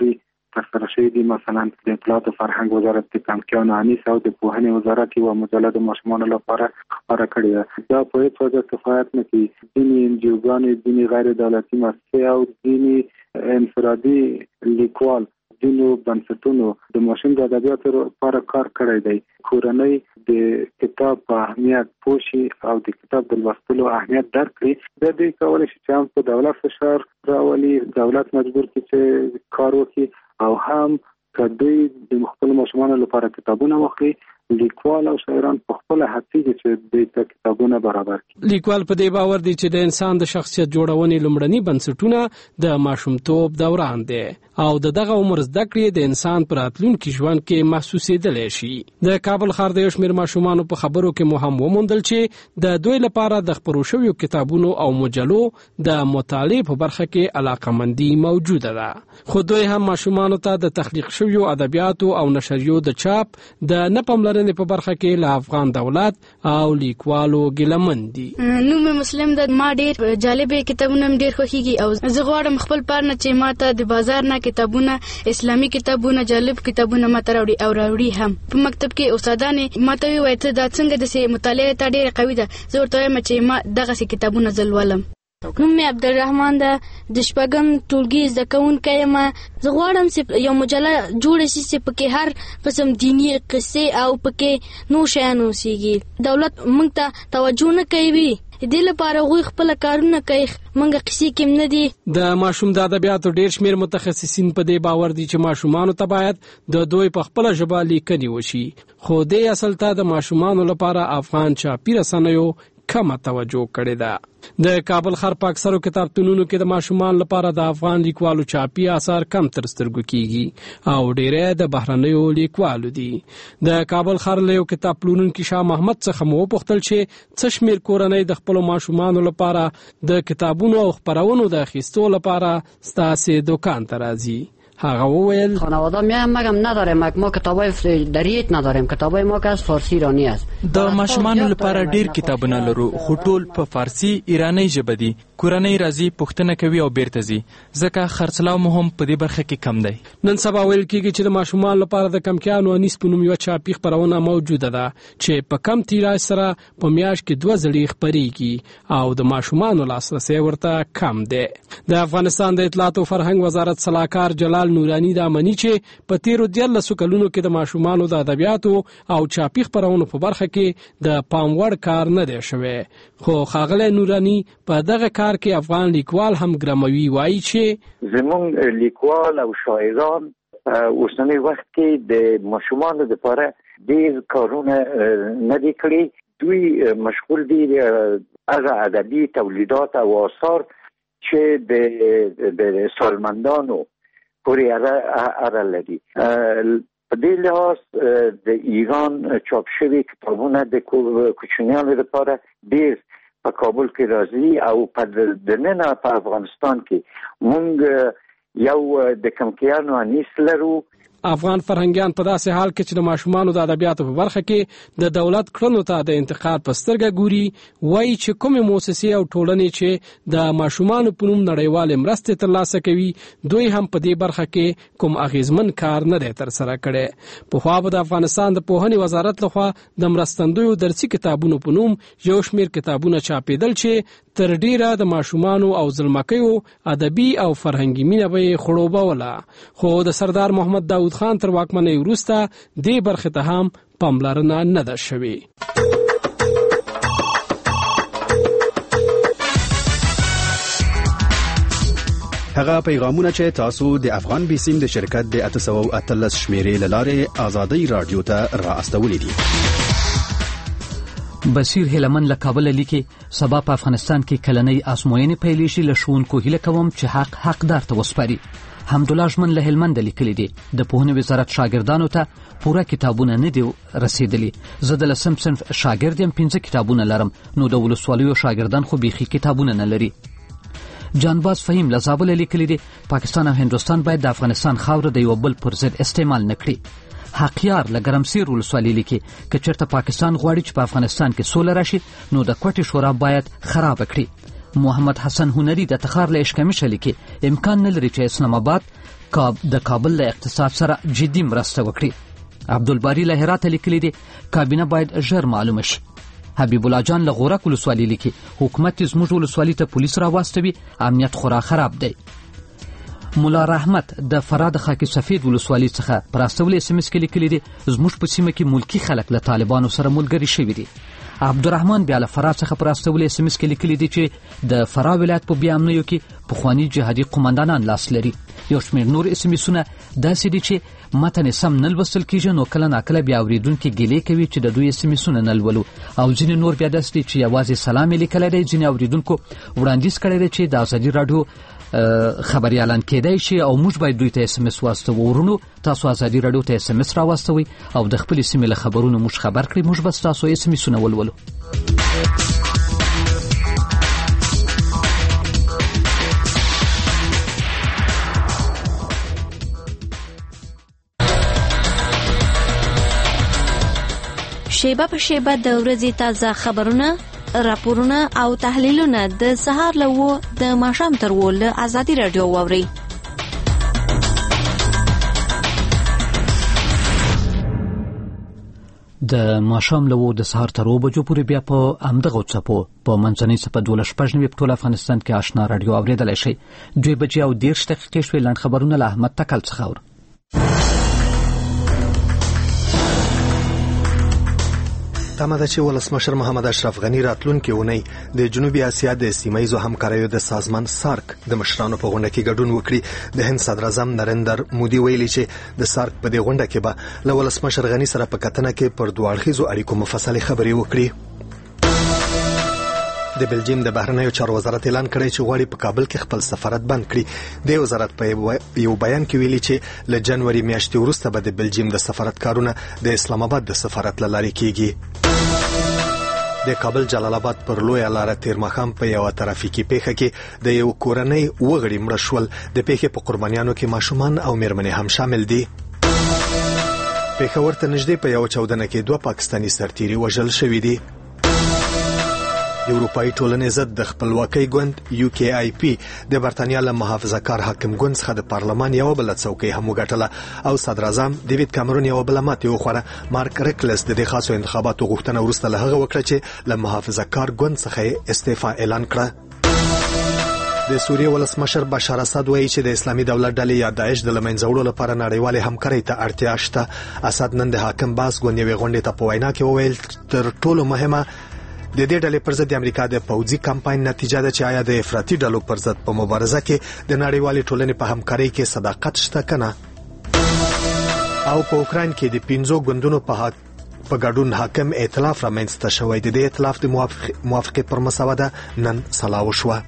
ترسره شوي دي. مثلا د اطلاعات او فرهنګ وزارت د کمکیانو انیس او د پوهنې وزارت یوه مجله د ماشومانو لپاره خپاره کړې ده. دا په هیڅ وجه کفایت نه کوي. ځینې انجیوګانې، ځینې غیر دولتي مؤسسې او ځینې انفرادي لیکوال ځینو بنسټونو د ماشوم د ادبیاتو لپاره کار کړی دی. کورنۍ د کتاب په اهمیت پوه شي او د کتاب د لوستلو اهمیت درک کړي. د دوی کولی شي چې هم په دولت فشار راولي، دولت مجبور کړي چې کار وکړي، او هم که دوی د خپلو ماشومانو لپاره کتابونه واخلي، لیکوال او شاعران په خپل هڅې چې دوی ته کتابونه برابر کړي. لیکوال په دې باور دی چې د انسان د شخصیت جوړونې لومړني بنسټونه د ماشومتوب دوران دی او دغه عمر زده کړې د انسان پر راتلونکي ژوند کې محسوسېدلی شي. د کابل ښار د یو شمېر ماشومانو په خبرو کې مو هم وموندل چې د دوی لپاره د خپرو شویو کتابونو او مجلو د مطالعې په برخه کې علاقمندي موجوده ده، خو دوی هم ماشومانو ته د تخلیق شویو ادبیاتو او نشریو د چاپ د نه پاملرنې په برخه کې له افغان دولت او لیکوالو ګیلمن دي. نوم مسلم د ما ډېر جالبه کتابونه ډېر خوښیږي او زه غواړم خپل پارنه چې ما ته د بازار نه کتابونه، اسلامي کتابونه، جالب کتابونه ما ته راوړي هم. په مکتب کې استادانې ما ته وایي ته دا څنګه د مطالعې ته ډېره قوي ده. زه ورته وایم چې ما دغه کتابونه زه لولم. نوم مې عبدالرحمن ده، د شپږم ټولګي زده کوونکی یم. زه غواړم چې یو مجله جوړه شي چې پکې هر قسم دیني قصې او پکې نور شیان اوسېږي. دولت موږ ته توجه نه کوي، دې لپاره هغوی خپل کارونه کوي، موږ قصې کې نه دي. د ماشوم د ادبیاتو ډېر شمېر متخصصین په دې باور دي چې ماشومانو ته باید د دوی په خپله ژبه لیکنې وشي، خو دې اصل ته د ماشومانو لپاره افغان چاپي رسنیو کمه توجه کړې ده. د کابل ښار په اکثرو کتابتونونو کې د ماشومان لپاره د افغان لیکوالو چاپي آثار کم تر سترګو کیږي او ډېری د بهرنیو لیکوالو دي. د کابل ښار له یو کتاب پلورونکي شاه محمد څخه مو وپوښتل چې څه شمېر کورنۍ د خپلو ماشومانو لپاره د کتابونو او خپرونو د اخیستو لپاره ستاسې دکان ته راځي. هغه وویل خانواده میایم مگم نداریم، ما کتابای دریت نداریم، کتابای ما که از فارسی ایرانی است. د ماشومانو لپاره ډیر کتابونه لرو، خو ټول په فارسی ایرانی ژبه دي. کورنۍ راځي پوښتنه کوي او بیرته ځي، ځکه خرڅلاو مو هم په دې برخه کې کم دی. نن سبا ویل کېږي چې د ماشومان لپاره د کمکیانو انیس په نوم یوه چاپي خپرونه موجوده ده چې په کم تیراژ سره په میاشت کې 2 ځلې خپریږي او د ماشومانو لاسرسی ورته کم دی. د افغانستان د اطلاعات او فرهنګ وزارت سلاکار جلال نورانی دا مني چې په تیرو 13 کلونو کې د ماشومانو د ادبیاتو او چاپي خپرونو په برخه کې د پام وړ کار نه دی شوی، خو ښاغلی نورانی په دغه کار کې افغان لیکوال هم ګرموي وایي چې زموږ لیکوال او شاعران اوسنی وخت کې د ماشومانو لپاره ډېر کارونه نه دي کړي. دوی مشغول دي هغه ادبي تولیدات او آثار چې د سالمندانو پورې اړه لري. په دې لحاظ د ایران چاپ شوي کتابونه د کوچنیانو لپاره ډېر په کابل کې راځي او په دننه په افغانستان کې مونږ یو د کمکیانو انیس لرو. افغان فرهنګیان په داسې حال کې چې د ماشومانو د ادبیاتو په برخه کې د دولت کړنو ته د انتقاد په سترګه ګوري، وایي چې کومې مؤسسې او ټولنې چې د ماشومانو په نوم نړیوالې مرستې ترلاسه کوي دوی هم په دې برخه کې کوم اغیزمن کار نه دی ترسره کړی. پخوا به د افغانستان د پوهنې وزارت لخوا د مرستندویو درسي کتابونو په نوم یو شمېر کتابونه چاپېدل چې تر ډیره د ماشومانو او زلمکیو ادبي او فرهنګي مینه به خړوبوله، خو د سردار محمد داود خان تر واکمنۍ وروسته دې برخې ته هم پاملرنه نه ده شوې. هغه پیغامونه چې تاسو د افغان بیسیم د شرکت د 813 شمیرې لاره آزادۍ رادیو ته را استولې دي. بصیر هلمن له کابل لیکي سبا په افغانستان کې کلنۍ ازموینې پیلې شي. له ښوونکو هیله کوم چې حقدار ته وسپاري. حمدالله ژمن له هلمند لیکلي دي د پوهنې وزارت شاګردانو ته پوره کتابونه نه دي رسیدلي. زه د 10 صنف شاګرد یم، 5 کتابونه لرم، نو د ولسوالیو شاګردان خو بیخي کتابونه نه لري. جانباز فهیم له زابل لیکلي دي پاکستان او هندوستان باید د افغانستان خاوره د یو بل پر ضد استعمال نه کړي. حقیار له ګرمسیر ولسوالۍ لیکي که چېرته پاکستان غواړي چې په افغانستان کې سوله راشي نو د کوټې شورا باید خراب کړي. محمد حسن هنری د تخار له اشکمشه لیکي امکان نه لري چې اسلام آباد د کابل له اقتصاد سره جدي مرسته وکړي. عبدالباری له هراته لیکلي دي کابینه باید ژر معلومه شي. حبیب الله جان له غورک ولسوالۍ لیکي حکومت زموږ ولسوالۍ ته پولیس راواستوي، امنیت خورا خراب دی. مولا رحمت د فراه د خاکی سفید ولسوالۍ څخه پر استول اس ام اس کې لیکلي دي زموږ په سیمه کې ملکی خلک له طالبانو سره ملګري شوي دي. عبدالرحمن بیا له فراه څخه پر استول اس ام اس کې لیکلي دي چې د فراه ولایت په بیا امنیو کې پخوانی جهادي قومندانان لاس لري. یو شمېر نور اس ام اسونه داسې دي چې متن سم نه لوستل کېږي، نو کله ناکله بیا اورېدونکي ګیلې کوي چې د دوی اس ام اسونه نه لولو، او ځینې نور بیا داسې دي چې یوازې سلام یې لیکلی دی. ځینې اورېدونکو وړاندیز کړی دی چې د ازادي راډیو خبریالان کېدای شي او موږ باید دوی ته اس ام اس واستوو. ورونو تاسو ازادي راډیو ته اس ام اس راواستوئ او د خپلې سیمې له خبرونو موږ خبر کړئ، موږ به ستاسو اس ام اسونه ولولو. شیبه په شیبه د ورځې تازه خبرونه، راپورونه او تحلیلونه د سهار له 9 د ماښام تر 10 له ازادي راډیو واورئ. د ماښام له 9 د سهار تر 9 بجو پورې بیا په همدغو څپو په منځنۍ څپه 12 په ټول افغانستان کې آشنا راډیو اورېدلی شئ. 2 بجې او 10 دقیقې شوې. لنډ خبرونه له احمد تکل څخه اورو. تمه ده چې ولسمشر محمد اشرف غنی راتلونکې اونۍ د جنوبي اسیا د سیمه‌ییزو همکاریو د سازمان سارک د مشرانو په غونډه کې ګډون وکړي. د هند صدر اعظم نریندر مودي ویلي چې د سارک په دې غونډه کې به له ولسمشر غنی سره په کتنه کې پر دوه اړخیزو اړیکو مفصلې خبرې وکړي. د بلجیم د بهرنیو چارو وزارت اعلان کړی چې غواړي په کابل کې خپل سفارت بند کړي. د وزارت په یو بیان کې ویلي چې له جنوري میاشتې وروسته به د بلجیم د سفارت کارونه د اسلام آباد د سفارت له لارې کیږي. د کابل جلال آباد پر لویه لاره تیر ماښام په یوه ترافیکي پیښه کې د یو کورنۍ وغړي مړه شول. د پیښې په قربانیانو کې ماشومان او میرمنې هم شامل دي. پېښور ته نږدې په یوه چاودنه کې 2 پاکستاني سرتیري وژل شوي دي. د اروپایي ټولنې ضد د خپلواکۍ ګوند UKIP د برتانیا له محافظه‌کار حاکم ګوند څخه د پارلمان یوه بله څوکۍ هم وګټله او صدر اعظم ډیوید کامرون یوه بله ماتې وخوړه. مارک ریکلس د دې خاصو انتخاباتو غوښتنه وروسته له هغه وکړه چې له محافظه‌کار ګوند څخه استعفا اعلان کړه. د سوریې ولسمشر بشار اسد وایي چې د اسلامي دولت ډلې یا داعش د له منځه وړلو لپاره نړیوالې همکارۍ ته اړتیا شته. اسد نن د حاکم باس ګوند یوې غونډې ته په وینا کې وویل تر ټولو مهمه د دې ډلې پر ضد د امریکا د پوځي کمپاین نتیجه ده چې آیا د افراطي ډلو پر ضد په مبارزه کې د نړیوالې ټولنې په همکارۍ کې صداقت شته کنه. او په اوکراین کې د 5 ګوندونو په ګډون حاکم ائتلاف رامنځته شوی. د دې ائتلاف د موافقې پر مسوده نن سلا وشوه.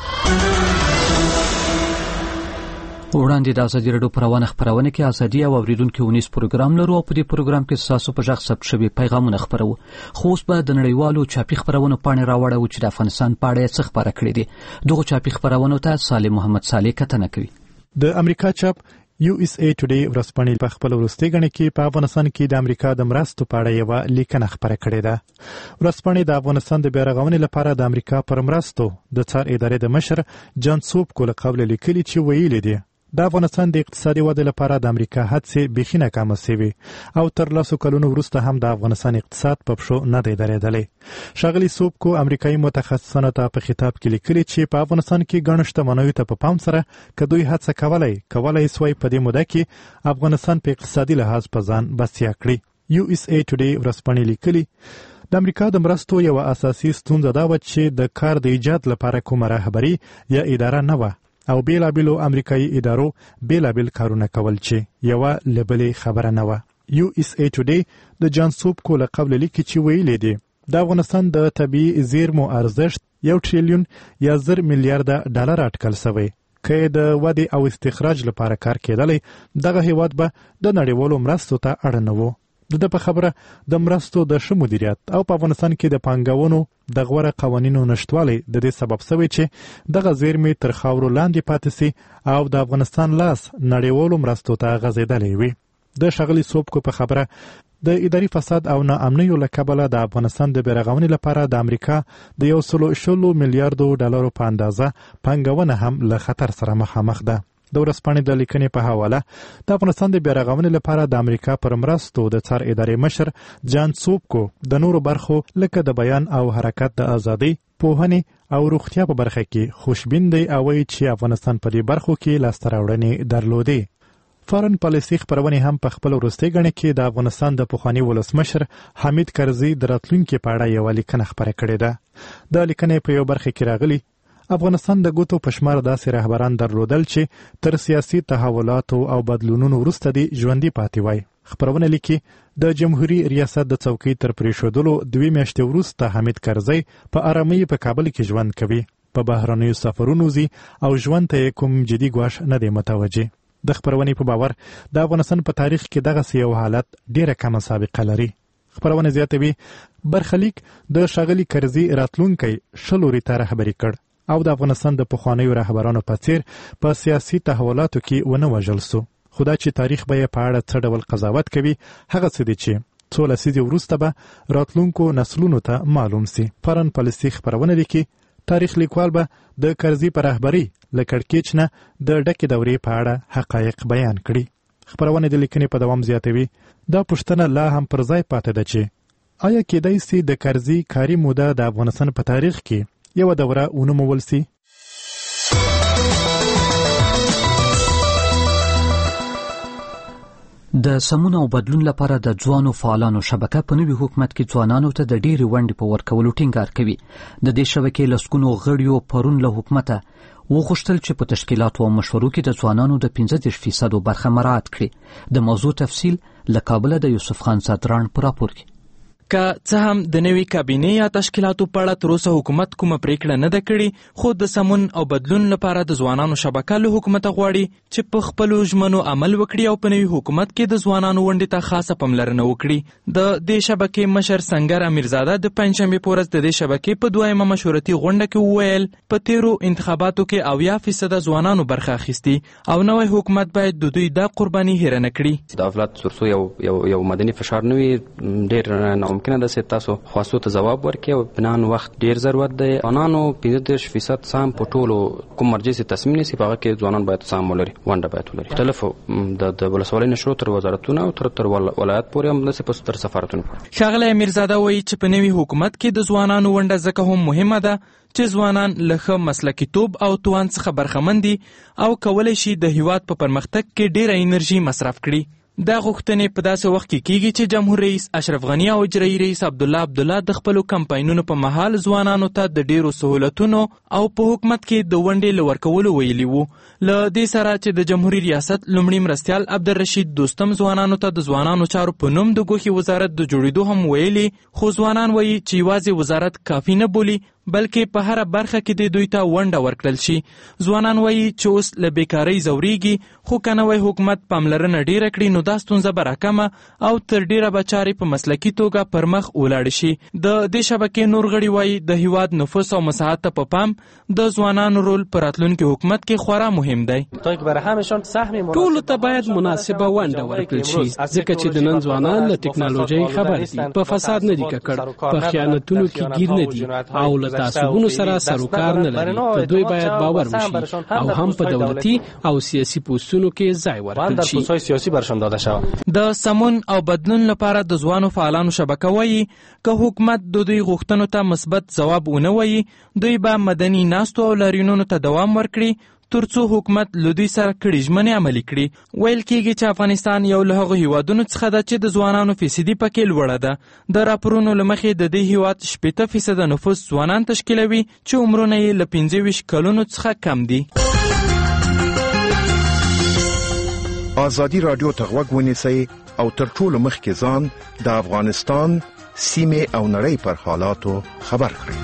وړاندې د ازادي راډیو پروانه خبرونه کې ازادي او اوریدونکو ونیس پروګرام لرو او په دې پروګرام کې تاسو په ځخ ثبت شوی پیغامونه خبرو. خو اوس به د نړیوالو چاپی خبرونو پاڼې راوړو چې د افغانستان په اړه څه خبره کړې دي. دغه چاپی خبرونو ته صالح محمد صالح کتنه کوي. د امریکا چاپ USA Today ورځپاڼې په خپل وروستي غړي کې په افغانستان کې د امریکا د مرستو په اړه یو لیکنه خبره کړې ده. ورځپاڼې د افغانستان د بیرغونې لپاره د امریکا پر مرستو د څار ادارې د مشر جان سوپ کوله قبل لیکلي چې ویلي دي د افغانستان د اقتصادي ودې لپاره د امریکا هڅې بېخي ناکامه شوې او تر 10 کلونو وروسته هم د افغانستان اقتصاد په پښو نه دی درېدلی. ښاغلي سوبکو امریکایي متخصصانو ته په خطاب کې لیکلي چې په افغانستان کې ګڼو شتمنیو ته په پام سره که دوی هڅه کولای سوای په دې موده کې افغانستان په اقتصادي لحاظ په ځان بسیا کړي. USA Today ورځپاڼې لیکلي د امریکا د مرستو یو اساسي ستونزه دا و چې د کار د ایجاد لپاره کومه رهبري یا اداره نه وه او بیلابیلو امریکایي ادارو بیلابیل کارونه کول چې یوه له بلې خبره نه وه. USA Today د جان سوبکو له قبل لیکي چې ویلي دي د افغانستان د طبیعي زیرمو ارزښت 1 ټریلیون یا 1000 میلیارډ ډالر اټکل شوی. که د ودې او استخراج لپاره کار کېدلی دغه هیواد به د نړیوالو مرستو ته اړ نه و. د په خبره د مرستو د ښه مدیریت او په افغانستان کې د پانګونو د غوره قوانینو نشتوالی د دې سبب شوی چې دغه زیرمې تر خاورو لاندې پاتې سي او د افغانستان لاس نړیوالو مرستو ته غځېدلی وي. د ښاغلي سوبکو په خبره د اداري فساد او ناامنیو له کبله د افغانستان د بیرغونې لپاره د امریکا د 120 میلیارډو ډالرو په اندازه پانګونه هم له خطر سره مخامخ ده. د ورځپاڼې د لیکنې په حواله د افغانستان د بیارغونې لپاره د امریکا پر مرستو د څار ادارې مشر جان سوبکو د نورو برخو لکه د بیان او حرکت د ازادۍ، پوهنې او روغتیا په برخه کې خوشبین دی او وایي چې افغانستان په دې برخو کې لاسته راوړنې درلودې. فارن پالیسي خپرونې هم په خپل وروستۍ ګڼه کې د افغانستان د پخواني ولسمشر حمید کرزي د راتلونکي په اړه یوه لیکنه خپره کړې ده. د لیکنې په یو برخه کې راغلي افغانستان د ګوتو په شمار داسې رهبران درلودل چې تر سیاسي تحولاتو او بدلونونو وروسته دي ژوندي پاتې وای. خپرونه لیکي د جمهوریت ریاست د څوکۍ تر پریښودلو 2 میاشتې وروسته حمید کرزي په آرامۍ په کابل کې ژوند کوي. په بهرنیو سفرونو ځي او ژوند ته کوم جدي ګواښ نه دی متوجه. د خپرونې په باور د افغانستان په تاریخ کې دغه یو حالت ډیره کمه سابقه لري. خپرونه زیاتوي برخلیک د ښاغلي کرزي راتلونکی شلوري ته رهبري کړ او د افغانستان د پخوانیو رهبرانو په څیر په سیاسي تحولاتو کې ونه وژل سو. خدا چې تاریخ به یې په اړه څه ډول قضاوت کوي هغه څه دي چې څو لسیزې وروسته به راتلونکو نسلونو ته معلوم سي. فارن پالیسي خپرونه لیکي تاریخ لیکوال به د کرزي په رهبرۍ له کړکېچ نه د ډکې دورې په اړه حقایق بیان کړي. خپرونه د لیکنې په دوام زیاتوي دا پوښتنه لا هم پر ځای پاتې ده چې آیا کېدای سي د کرزي کاري موده د افغانستان په تاریخ کې یو دوره ونومول سي؟ د سمون او بدلون لپاره د ځوانو فعالانو شبکه په نوي حکومت کې ځوانانو ته د ډېرې ونډې په ورکولو ټینګار کوي. د دې شبکې لسګونو غړیو پرون له حکومته وغوښتل چې په تشکیلاتو او مشورو کې د ځوانانو د 15% برخه مراعات کړي. د موضوع تفصیل له کابله د یوسف خان صدران په راپور کې. که څه هم د نوي کابینې یا تشکیلاتو په اړه تر اوسه حکومت کومه پریکړه نه ده کړې، خو د سمون او بدلون لپاره د ځوانانو شبکه له حکومته غواړي چې په خپلو ژمنو عمل وکړي او په نوي حکومت کې د ځوانانو ونډې ته خاصه پاملرنه وکړي. د دې شبکې مشر سنگر امیرزاده د پنجشنبې په ورځ د دې شبکې په دویمه مشورتي غونډه کې وویل په تیرو انتخاباتو کې 80% ځوانانو برخه اخیستي او نوی حکومت باید د دوی دا قرباني هېره نه کړي. د دولت ترڅو یو مدني فشار نه وي ډېر ممکنه ده چې تاسو خواستو ته ځواب ورکړي او بنان وخت ډیر ضرورت دی. ځوانانو 15% سام په ټولو کوم مرجسي تصمیم نیسي په هغه کې ځوانان باید سام ولري، ونډه باید ولري. مختلفو د ولسوالۍ نشو تر وزارتونو او تر ولایت پورې هم داسې تر سفارتونو پورې. ښاغلی امیرزاده وایي چې په نوي حکومت کې د ځوانانو ونډه ځکه هم مهمه ده چې ځوانان له ښه مسلکیتوب او توان څخه برخمن دي او کولی شي د هیواد په پرمختګ کې ډیره انرژي مصرف کړي. دا غوښتنې په داسې وخت کې کیږي چې جمهور رئیس اشرف غنی او اجرایي رئیس عبدالله د خپلو کمپاینونو په مهال ځوانانو ته د ډیرو سهولتونو او په حکومت کې د ونډې له ورکولو ویلي وو. له دې سره چې د جمهوریت ریاست لومړي مرستیال عبدالرشید دوستم ځوانانو ته د ځوانانو چارو په نوم د ګوښې وزارت د جوړېدو هم ویلي، خو ځوانان وایي چې یوازې وزارت کافي نه بولي بلکې په هره برخه کې د دوی ته ونډه ورکړل شي. ځوانان وایي چې اوس له بیکارۍ ځورېږي، خو که نوی حکومت پاملرنه ډیره کړي نو دا ستونزه به راکمه او تر ډیره به چارې په مسلکي توګه پر مخ ولاړې شي. د دې شبکې نور غړي وایي د هیواد نفوس او مساحت ته په پام د ځوانانو رول په راتلونکي حکومت کې خورا مهم دی. ټولو ته باید مناسبه ونډه ورکړل شي ځکه چې د نن ځوانان له ټکنالوژۍ خبر دي، په فساد نه دي ککړ، په خیانتونو کې ګیر نه دي او له تعصبونو سره سروکار نه لري. په دوی باید باور وشي او هم په دولتي او سیاسي پوستونو کې ځای ورکړل شي. د سمون او بدلون لپاره د ځوانو فعالانو شبکه وایي که حکومت د دوی غوښتنو ته مثبت ځواب ونه وایي، دوی به مدني ناستو او لاریونونو ته دوام ورکړي ترڅو حکومت له دوی سره کړي ژمنې عملي کړي. ویل کېږي چې افغانستان یو له هغو هیوادونو څخه ده چې د ځوانانو فیصدي پکې لوړه ده. د راپورونو له مخې د دې هیواد 80% نفوس ځوانان تشکیلوي چې عمرونه یې له 25 کلونو څخه کم دي. ازادي راډیو ته غوږ ونیسئ او تر ټولو مخکې ځان د افغانستان سیمې او نړۍ پر حالاتو خبر کړئ.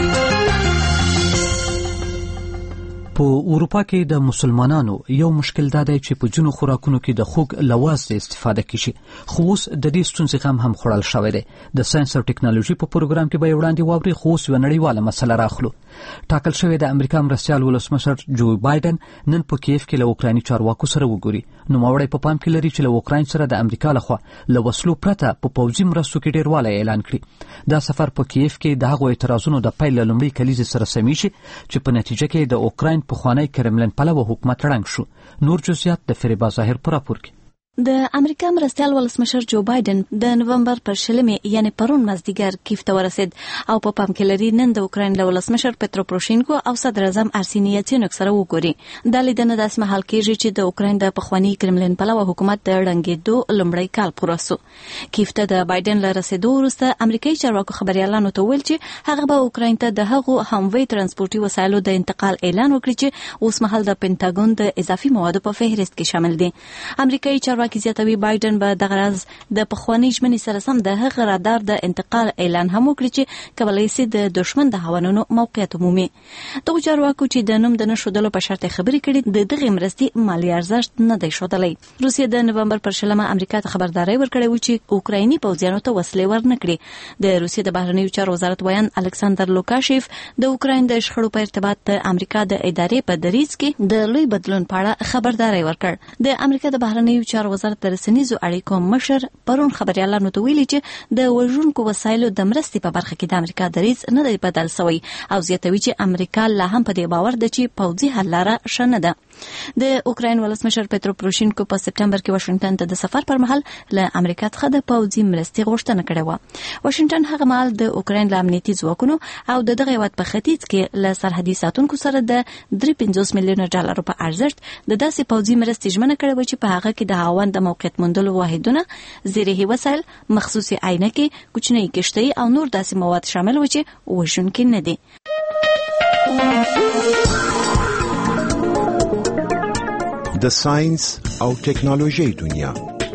په اروپا کې د مسلمانانو یو مشکل دا دی چې په ځینو خوراکونو کې د خوږ لواز استفاده کیږي، خو اوس د دې ستونزې غم هم خوړل شوی دی. د ساينس او ټکنالوژي په پروګرام کې به وړاندې واوري، خو اوس یو نړیواله مسله راخلو. ټاکل شوی د امریکا مرستیال ولسمشر جو بایدن نن په کیف کې له اوکرایني چارواکو سره وګوري. نوموړی په پام کې لري چې له اوکراین سره د امریکا لخوا له وسلو پرته په پوځي مرستو کې ډیروالی اعلان کړي. دا سفر په کیف کې د هغو اعتراضونو د پیل له لومړۍ کلیزې سره سمیږي چې په نتیجه کې د اوکراین پخوانی کرملین پلوه حکومت ړنګ شو. نور جزئیات د فریبا ظاهر په راپور کې. د امریکا مرستیال ولسمشر جو بایدن د نومبر پر 20 یعنی پرون مازدیګر کیف ته ورسید او په پام کې لري نن د اوکراین له ولسمشر پترو پروشینکو او صدر اعظم ارسینی یاتسینوک سره وګوري. د لیدنې داسې مهال کېږي چې د اوکراین د پخوانی کرملین پلوه حکومت د ړنګېدو لومړی کال پوره سو. کیف ته د بایدن له رسیدو وروسته امریکایي چارواکو خبريالانو ته ویل چې هغه به اوکراین ته د هغو هموی ترانسپورتي وسایلو د انتقال اعلان وکړي چې اوس مهال د پینټاګون د اضافي موادو په فهرست کې شامل دي. امریکایي چارواکي زیاتوي بایدن به د غرض د پخوانی ژمنې سره سم د هغه رادار د انتقال اعلان هم وکړي چې کولای شي د دشمن د هوانونو موقعیت عمومي. دغه چارواکو چې د نوم د نشودلو په شرط خبرې کړي د دغه مرستې مالی ارزښت نه دی ښودلی. روسیه د نومبر پر 20 امریکا ته خبرداري ورکړې و چې اوکرایني پوځیانو ته وسلې ورنکړي. د روسیې د بهرنیو چارو وزارت ویان الکساندر لوکاشیف د اوکراین د شخړو په ارتباط د امریکا د ادارې په دریځ کې د لوی بدلون په اړه خبرداري ورکړ. د امریکا د بهرنیو چارو وزارت د رسنیزو اړیکو مشر پرون خبريالانو ته ویلي چې د وژونکو وسایلو د مرستې په برخه کې د امریکا دریځ نه دی بدل شوی او زیاتوي چې امریکا لا هم په دې باور ده چې پوځي حل لاره شنه ده. د اوکراین ولسمشر پترو پروشینکو په سپټمبر کې واشنگټن ته د سفر پر مهال له امریکا څخه د پوځي مرستې غوښتنه کړې و. واشنگټن هغه مهال د اوکراین له امنیتي ځواکونو او د دغه هیواد په ختیځ کې له سرحدي ساتونکو سره د 350 میلیون ډالر په ارزښت د داسې پوځي مرستې ژمنه کړې و چې په هغه کې د هاوند د موقعیت موندلو واحدونه، زیرهي وسایل، مخصوصي عینکې، کوچنۍ کشتۍ او نور داسې مواد شامل و چې وژونکي نه دي. د ساينس او ټیکنالوژي دنیا.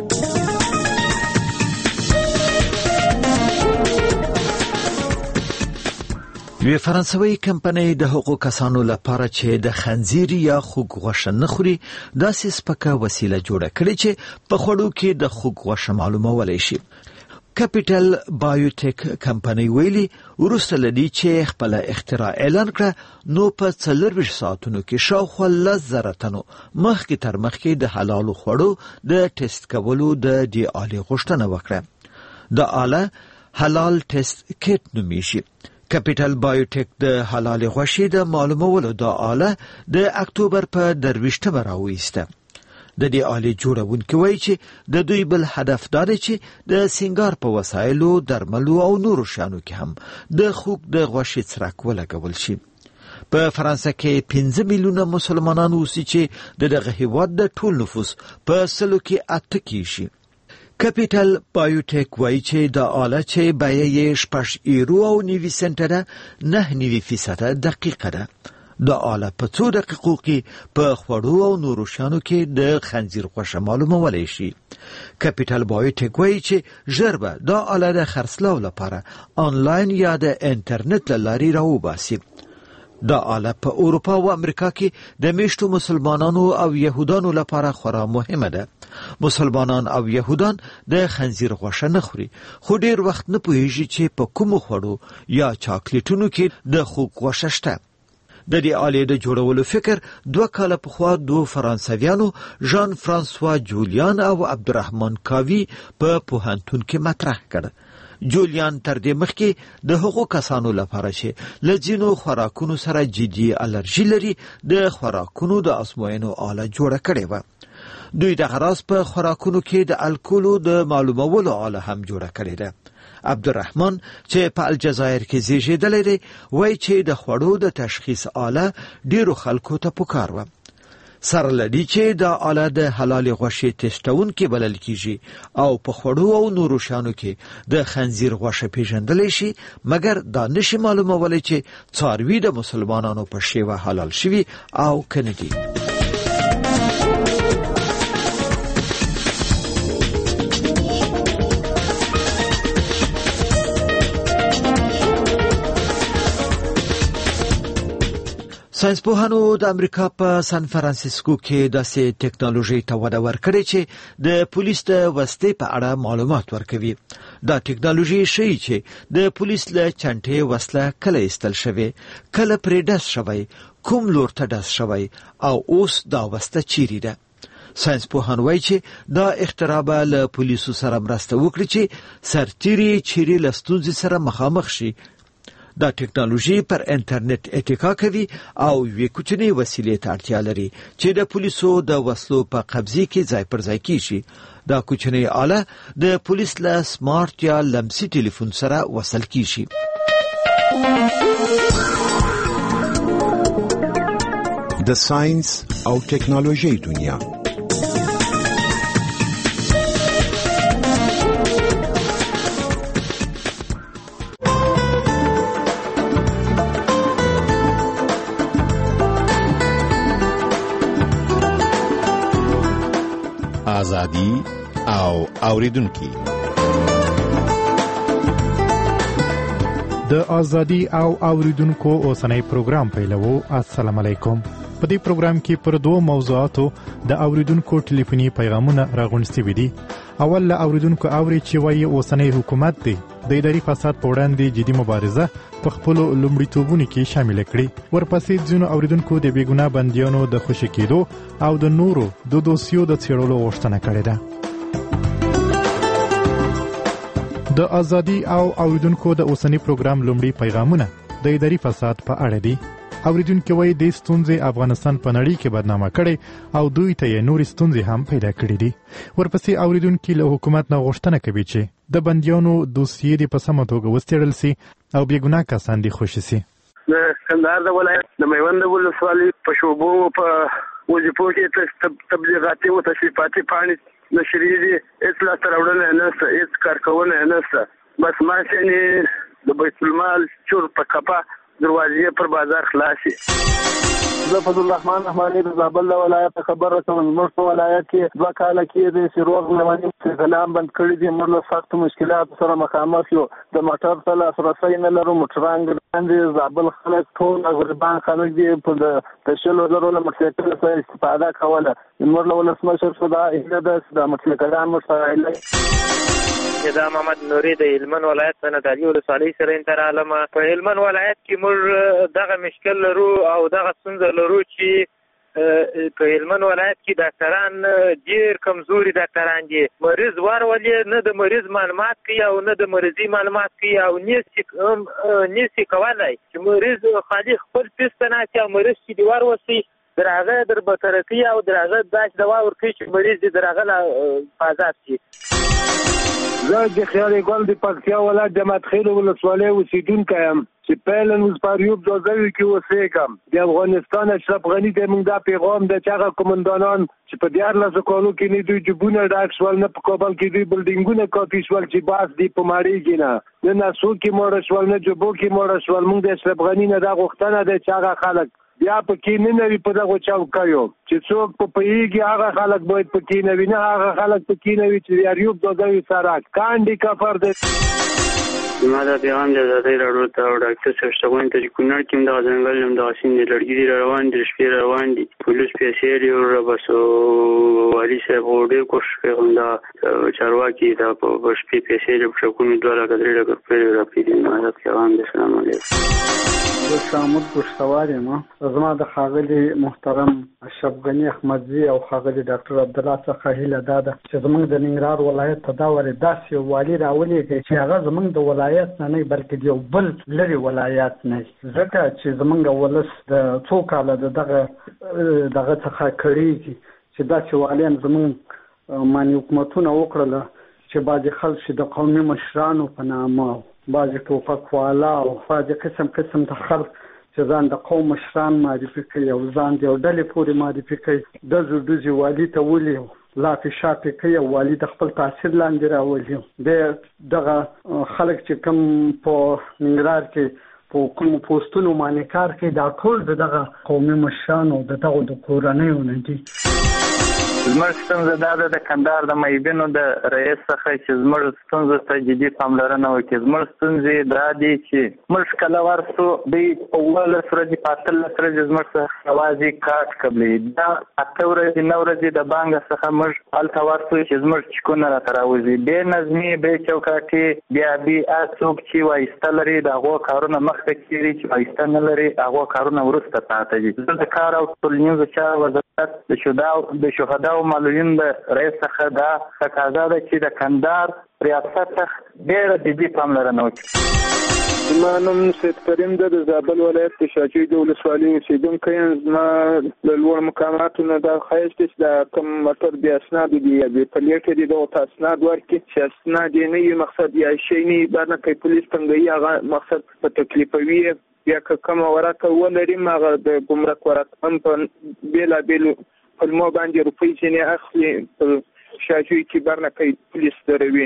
یو فرانسوي کمپنۍ د حقوقو کسانو لپاره چې د خنزیر یا خوګ غوښه نه خوري داسې سپکه وسیله جوړه کړې چې په خوړو کې د خوګ غوښه معلومولای شي. کپیټل بایوټیک کمپنۍ ویلي وروسته لدی چې خپل اختراع اعلان کړ نو په 24 ساعتونو کې شاوخوا 10,000 تنو مخکې تر مخکې د حلالو خوړو د ټیسټ کولو د دې آلې غوښتنه وکړه. د آله حلال ټیسټ کیټ نومیږي. کپیټل بایوټیک د حلال غوښې د معلومولو د آله د اکتوبر په 23 راوېسته. د دې آلې جوړونکي وایي چې د دوی بل هدف دا دی چې د سنگار په وسایلو، درملو او نورو شیانو کې هم د خوګ د غوښې څرک ولګول شي. په فرانسه کې 15 میلیونه مسلمانان اوسي چې دغه هیواد د ټول نفوس په 100 کې 8 کې شي. کپیټل بایوټیک وایي چې د آله چې بیه یې 6.90 سنټه ده 9.9% دقیقه ده. د آله په 2 دقیقو کې په خوړو او نورو شیانو کې د خنزیر غوښه معلومولای شي. کپیټل بایوټیک وایي چې ژر به د آله د خرڅلاو لپاره آنلاین یا د انټرنیټ له لارې راوباسي. د آله په اروپا او امریکا کې د میشتو مسلمانانو او يهودانو لپاره خورا مهمه ده. مسلمانان او يهودان د خنزیر غوښه نه خوري خو ډیر وخت نه پوهیږي چې په کوم خوړو یا چاکلیټونو کې د خوګ غوښه شته. د دې آلې د جوړولو فکر 2 کاله پخوا 2 فرانسویانو ژان فرانسوا جولیان او عبدالرحمن کاوی په پوهنتون کې مطرح کړ. جولیان تر دې مخکې د هغو کسانو لپاره چې له ځینو خوراکونو سره جدي الرژي لري د خوراکونو د ازموینو آله جوړه کړې وه. دوی د غراس په خوراکونو کې د الکولو د معلومولو آله هم جوړه کړې ده. عبدالرحمن چې په الجزایر کې زیږیدلی دی وایي چې د خوړو د تشخیص آله ډیرو خلکو ته پکار وه. سره لدی چې د آله د حلال غوښې ټیسټونکي بلل کیږي او په خوړو او نورو شیانو کې د خنزیر غوښه پیژندلی شي مګر دا نشي معلومولی چې څاروي د مسلمانانو په شیوه حلال شوي او کنه دي. ساينسپوهانو د امریکا په سان فرانسیسکو کې داسې ټیکنالوژي ته وده ورکړې چې د پولیس د وسلې په اړه معلومات ورکوي. دا ټیکنالوژي ښیي چې د پولیس له چنټې وسله کله ایستل شوې، کله پرې ډز شوی، کوم لور ته ډز شوی او اوس دا وسله چیرې ده. ساينس پوهان وایي چې دا اختراع به له پولیسو سره مرسته وکړي چې سرتیري چیرې له ستونزې سره مخامخ شي. دا ټکنالوژي پر انټرنیټ اتکا کوي او یوې کوچنۍ وسیلې ته اړتیا لري چې د پولیسو د وسلو په قبضه کې ځای پر ځای کیږي. دا کوچنۍ آله د پولیس له سمارټ یا لمسي ټلیفون سره وصل کیږي. د ساينس او ټکنالوژي دنیا. ازادي او اوریدونکو. د ازادي او اوریدونکو اوسنۍ پروګرام پیلوو. السلام علیکم. په دې پروګرام کې پر دوه موضوعاتو د اوریدونکو ټلیفوني پیغامونه راغونډ دي. اول له اوریدونکو اوري چې وايي اوسنۍ حکومت دی د اداري فساد په وړاندې جدي مبارزه په خپل لومړیتوبونو کې شامل کړي. ورپسې ځینو اوریدونکو د بیګناه بندیانو د خوشی کېدو او د نورو د دوسیو د څېړلو غوښتنه کړې ده. د ازادي او اوریدونکو د اوسنۍ پروګرام لومړی پیغامونه د اداري فساد په اړه دي. اوریدونکو وايي د ستونزې افغانستان په نړۍ کې بدنامه کړي او دوی ته یې نورې ستونزې هم پیدا کړې دي. ورپسې اوریدونکو له حکومت نه غوښتنه کوي چې د بندیانو دوسیې د په سمه توګه وڅېړل سي او بېګناه کسان دي خوشي سي. د کندهار د ولایت د میوند ولسوالۍ په شوبو په وظیفو کې تبلیغاتي او تشریفاتي پاڼې نشریږي. هیڅ لاسته راوړنه نشته، هیڅ کارکونه نشته. بس ماشینې د بیت المال چور په کپا دروازې پر بازار خلاصي. زه فضل الرحمن رحماني د زابل ولایت خبر رسوم. زموږ په ولایت کې 2 کاله کې د سیروغ رواني سلام بند کړی دي. موږ له سخت مشکلات سره مخامخ یو. د موټر ته لاسرسی نه لرو. موټران ګران زابل خلک ټول غریبان خلک دي. په د تشلو درو له موټرسایکل څخه استفاده کوله. موږ له ولسمشر څخه دا اله د موټرسایکلان مسایل دا محمد نوري د هلمند ولایت نه د علي ولسوالۍ سره انتر عالمه. په هلمند ولایت کې موږ دغه مشکل لرو او دغه ستونزه لرو چې په هلمند ولایت کې ډاکټران ډېر کمزوري ډاکټران دي. مریض ورولې نه د مریض معلومات کوي او نه د مریضي معلومات کوي او نسی کولای چې مریض خالي خپل پیسته نه چې مریض چې دی وروسي درغه در بترقی او درغه داش دوا ورکړي چې مریض دې درغه آزاد شي. زه د خیال ګل د پکتیا ولایت جماعت خیل ولسوالۍ اوسیدونکی یم چې پیلن وزپاریوب دوزوي کې اوسېږم. د افغانستان اشرف غني د موږ دا پیغام د چاغه قومندانان چې په 14 کالو کې نه دوی جبونه ډاک شول، نه په کابل کې دوی بلډینګونه کاپي شول چې باس دی په ماړېږي نه ناسو کې مړ شول، نه جبو کې مړ شول. موږ د اشرف غني نه دا غوښتنه د چاغه خلک بیا پکې نه نوي په دغه چوکیو چې څوک په پیږي هغه خلک باید پکې نه وي، نه هغه خلک پکې نه وي چې یاریوب دوزوي سره کاندي کفر دي. ما دا پیغام د آزادۍ راډیو ته او ډاکټر صاحب شتغوین ته چې کونړ کې د ځنګل هم د غسین د لړګي روان دي، شپې روان دي، پولیس پیسې لري بسو والی صاحب ډېر کوشش کوي دا چارواکي دا په شپې پیسې لري چې کومې 2 لک 3 لک روپۍ راپېږي. ما دا پیغام د سلام علیکم. زه شامل پښتوار یم. زما د ښاغلي محترم اشرف غني احمدزي او ښاغلي ډاکټر عبدالله څخه هیله ده چې زموږ د ننګرهار ولایت ته دا ورې داسې والي راولېږي چې هغه زموږ د ولایت نه بلکې د یو بل لرې ولایت نه، ځکه چې زموږ ولس د څو کاله دغه څخه کړېږي چې داسې والیان زموږ ماني حکومتونه وکړله چې بعضې خلک چې د قومي مشرانو په نامه بعضې ټوپکوالا او بعضې قسم د خلک چې ځان د قوم مشران معرفي کوي او ځان د یو ډلې پورې معرفي کوي ډزو ډزې والي ته ولي لافې شاپې کوي او والي د خپل تاثیر لاندې راولي. د دغه خلک چې کوم په ننګرهار کې په کوم پوسټونو باندې کار کوي دا ټول دغه قومي مشرانو دغه د کورنیو نه دي. زموږ ستونزه دا ده د کندهار د مایبینو د رئیس څخه چې زموږ ستونزو ته جدي پاملرنه وکړي. زموږ ستونزې دا دي چې موږ کله ورسو دوی په 18 ورځې په 18 ورځې زموږ څخه یوازې کارت قبلوي. دا 8 ورځې 9 ورځې د بانک څخه موږ هلته ورسو چې زموږ چکونه راته راوځي. بې نظمي بې چوکاټي بیا څوک چې وایسته لري د هغو کارونه مخته کېږي، چې وایسته نه لري هغو کارونه وروسته پاته دي. زه د کار او ټولنیزو چارو وزارت د شهداو او معلولین د رئیس څخه دا تقاضا ده چې د کندهار ریاست څخه ډېره جدي پاملرنه وکړي. زما نوم سید کریم ده، د زابل ولایت د شاجوی د ولسوالۍ اوسېدونکی یم. زما له لوړ مقاماتو نه دا خواهش دی چې دا کوم موټر بې اسنادو دي یا بې پلیټه دي دغو ته اسناد ورکړي چې اسناد یې نه وي مقصد یا شی نه وي بار نه کوي پولیس تنګوي هغه مقصد په تکلیفوي یا که کومه ورقه ولري هغه د ګمرک ورقه هم په بېلابېلو پلمو باندې روپۍ ځینې اخلي په شاجوی کې بار نه کوي پولیس دروي.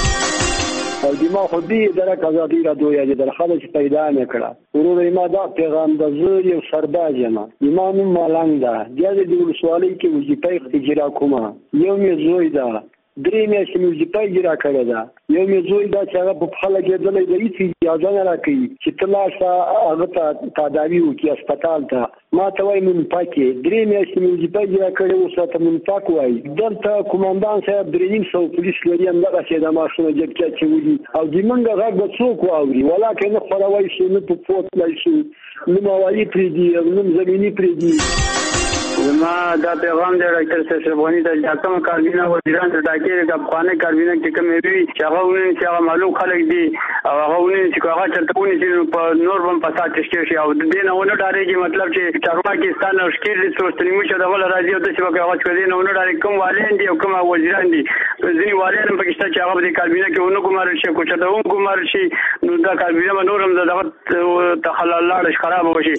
او دما خودی درک ازادي راډیو یا د خلک پیدا نه کړه ورور ما دا پیغام د زه یو سرباز یم ایمان مالنګ دا د ولسوالۍ کې وظیفه اجرا کومه یو می زوی دا درې میاشتې مې وظیفه اجرا کړې ده یو می زوی دا چې هغه په خلک کېدلې د هیڅ اجازه نه راکړي چې تلاشه هغه ته تداوی وکړي هسپتال ته ما ته وایي من پاکې درې میاشتې مې وظیفه اجرا کړې اوس راته من پاک وایي دلته قومندان صاحب 300 پولیس لري همدغسې د ماشونه جبکې اچولي او د موږ غږ به څوک واوري ولاکې نه خپروی شو نه په فوت لای شو نه موالي پرېږدي او نه زمیني پرېږدي. زما دا پیغام دی ډاکټر اشرف غني ته چې کوم کاربینه وزیران ته ټاکي د افغاني کاربینه کې کوم وی چې هغه ونی چې هغه معلوم خلک دي او هغه ونی چې هغه چلته ونی چې په نور هم فساد تشکیل شي او د دې نه ونه ډارېږي مطلب چې چارواکي ستان او شکیر دي څوستنی مو چې دغه راځي او د چې هغه چې دې نه ونه ډارې کوم والین دي او کوم وزیران دي ځینې والین په کې چې هغه د کاربینه کې ونه ګمار شي کو چې دا ونه ګمار شي نو دا کاربینه نور هم دغه تخلل لاړ خراب وشي.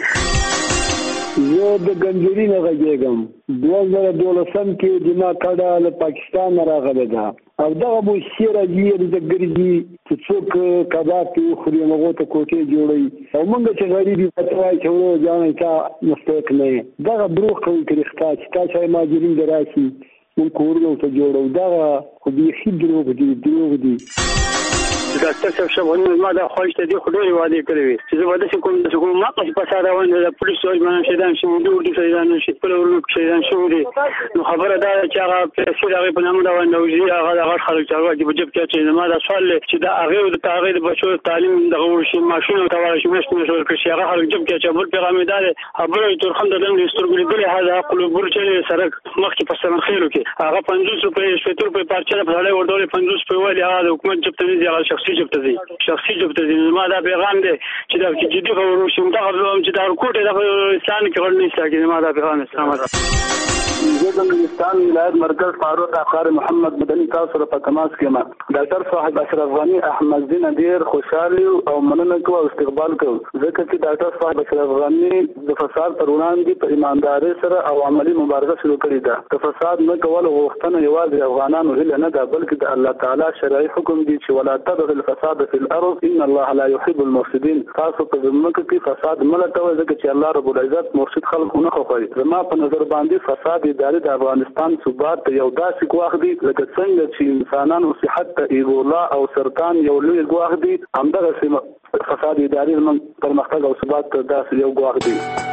زه د ګنجوري نه غږیږم 2012 کې د ما کډه له پاکستان راغله ده او دغه مو سیره یې د ګرځي چې څوک کباب خوري هغه ته کوټې جوړي او موږ چې غریبي پتوای چې ورو ځان ته مستحق نه دغه بروخ کوي کړختا چې تاسو ماجرین دراسي موږ کورونو ته جوړو دغه خو دې خدروغ دي ډاکټر صاحب شبونه ما دا خوښ ته دي خوري وادي کړی چې زه ودا چې کوم ما په پاسه راوند د پولیس او ځمانه شیدان شو دوی شیدان شي په ورو شیدان شو دي نو خبره دا چې هغه په سیده په نامه دا ونوځي هغه د خلک چارواکي په جب کې چې ما دا سوال چې دا هغه د تغیر د بچو تعلیم دغه شي ماشوم ته ورشي مشته شو چې هغه خلک جب کې چې بل پیغام دار خبره تر خند د استرګل بل هغه قلوب ورچې سره مخکې په سمن خیرو کې هغه 50 روپے شپږ په پارچه په لړۍ ورډول 50 په ویلي هغه حکومت جب ته دي هغه شخصي جبته دي ما دا پیغام دی چې دا جدي خبرو شوم دا خبرو چې دا کوټه د اسلام کې ورنې ساګي ما دا پیغام اسلام زه د افغانستان ولایت مرکز فاروق اقار محمد مدني تاسو په تماس کې ما ډاکټر صاحب اشرف غني احمد دین ډیر خوشاله او مننه کوم او استقبال کوم ځکه چې ډاکټر صاحب اشرف غني د فساد پر وړاندې په ایمانداري سره او عملی مبارزه شروع کړې ده. د فساد نه کول غوښتنه یوازې افغانانو هیله نه ده بلکې د الله تعالی شرعي حکم دی چې ولا تبغ الفساد في الارض ان الله لا يحب المفسدين. تاسو په ځمکه کې فساد ملتوي ځکه چې الله رب العزت مرشد خلق نه خوښوي. زما په نظر باندې فساد اداري د افغانستان ثبات یو داسې ګواښ دی لکه څنګه چې انسانانو صحت ته ایبولا او سرطان یو لوی ګواښ دی همدغه فساد اداري زموږ پرمختګ او ثبات ته داسې یو ګواښ دی.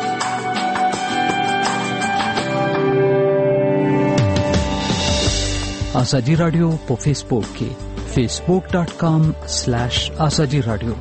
ازادي رادیو په فیسبوک کې facebook.com/azadi radio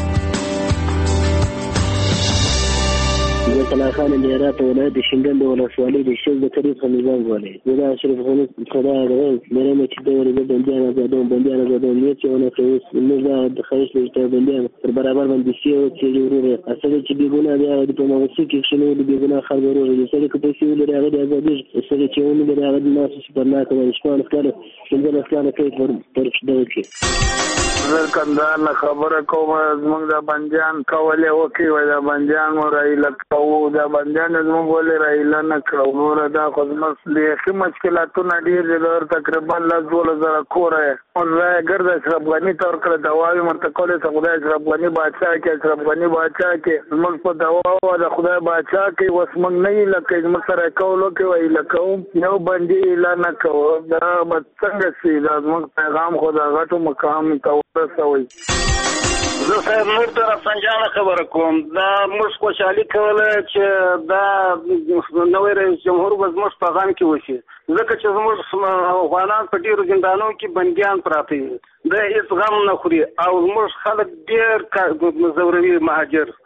کلا خان د هرات ولایت د شینګن د ولسوالۍ د شیخ بکري خان نظام غواړي زه اشرف غني خدا غواړم مې چې د ورځې بندیان آزادون نیت چې ونه کوي موږ د خیش لپاره بندیان پر برابر باندې شي او چې ورور اصل چې بیګونه دی د په موسیقي کې شنو د بیګونه خلک ورور دي چې په څیر لري هغه د ازادي اصل چې ونه لري هغه د ناس په نه کوي شپه کله څنګه کله کوي پر دغه کې کندهار نه خبره کوم زموږ د بندیان کولې وکي وای د بندیان مورای لکو د بندیان زموږ ولې رایل نه کړو نور دا خو مخې مشکلاتونه ډیر دي تقریبا 12000 کوره او زه ګرځ اشرف غني تور کړ دواوی مرتکول څه خدای اشرف غني بادشاہ کې موږ په دوا او د خدای بادشاہ کې وس موږ نه لکه موږ سره کولو کې وای لکه یو بندي اعلان کړو دا څنګه سي دا موږ پیغام خدا غټو مقام ته ورسوي. زه صاحب نور ته رفسنجانه خبره کوم دا موږ خوشحالي کوله چې دا نوی رئیس جمهور به زموږ په غم کې وشي ځکه چې زموږ افغانان په ډېرو زندانونو کې بندیان پراته دي د هېڅ غم نه خوري او زموږ خلک ډېر زوروي مهاجر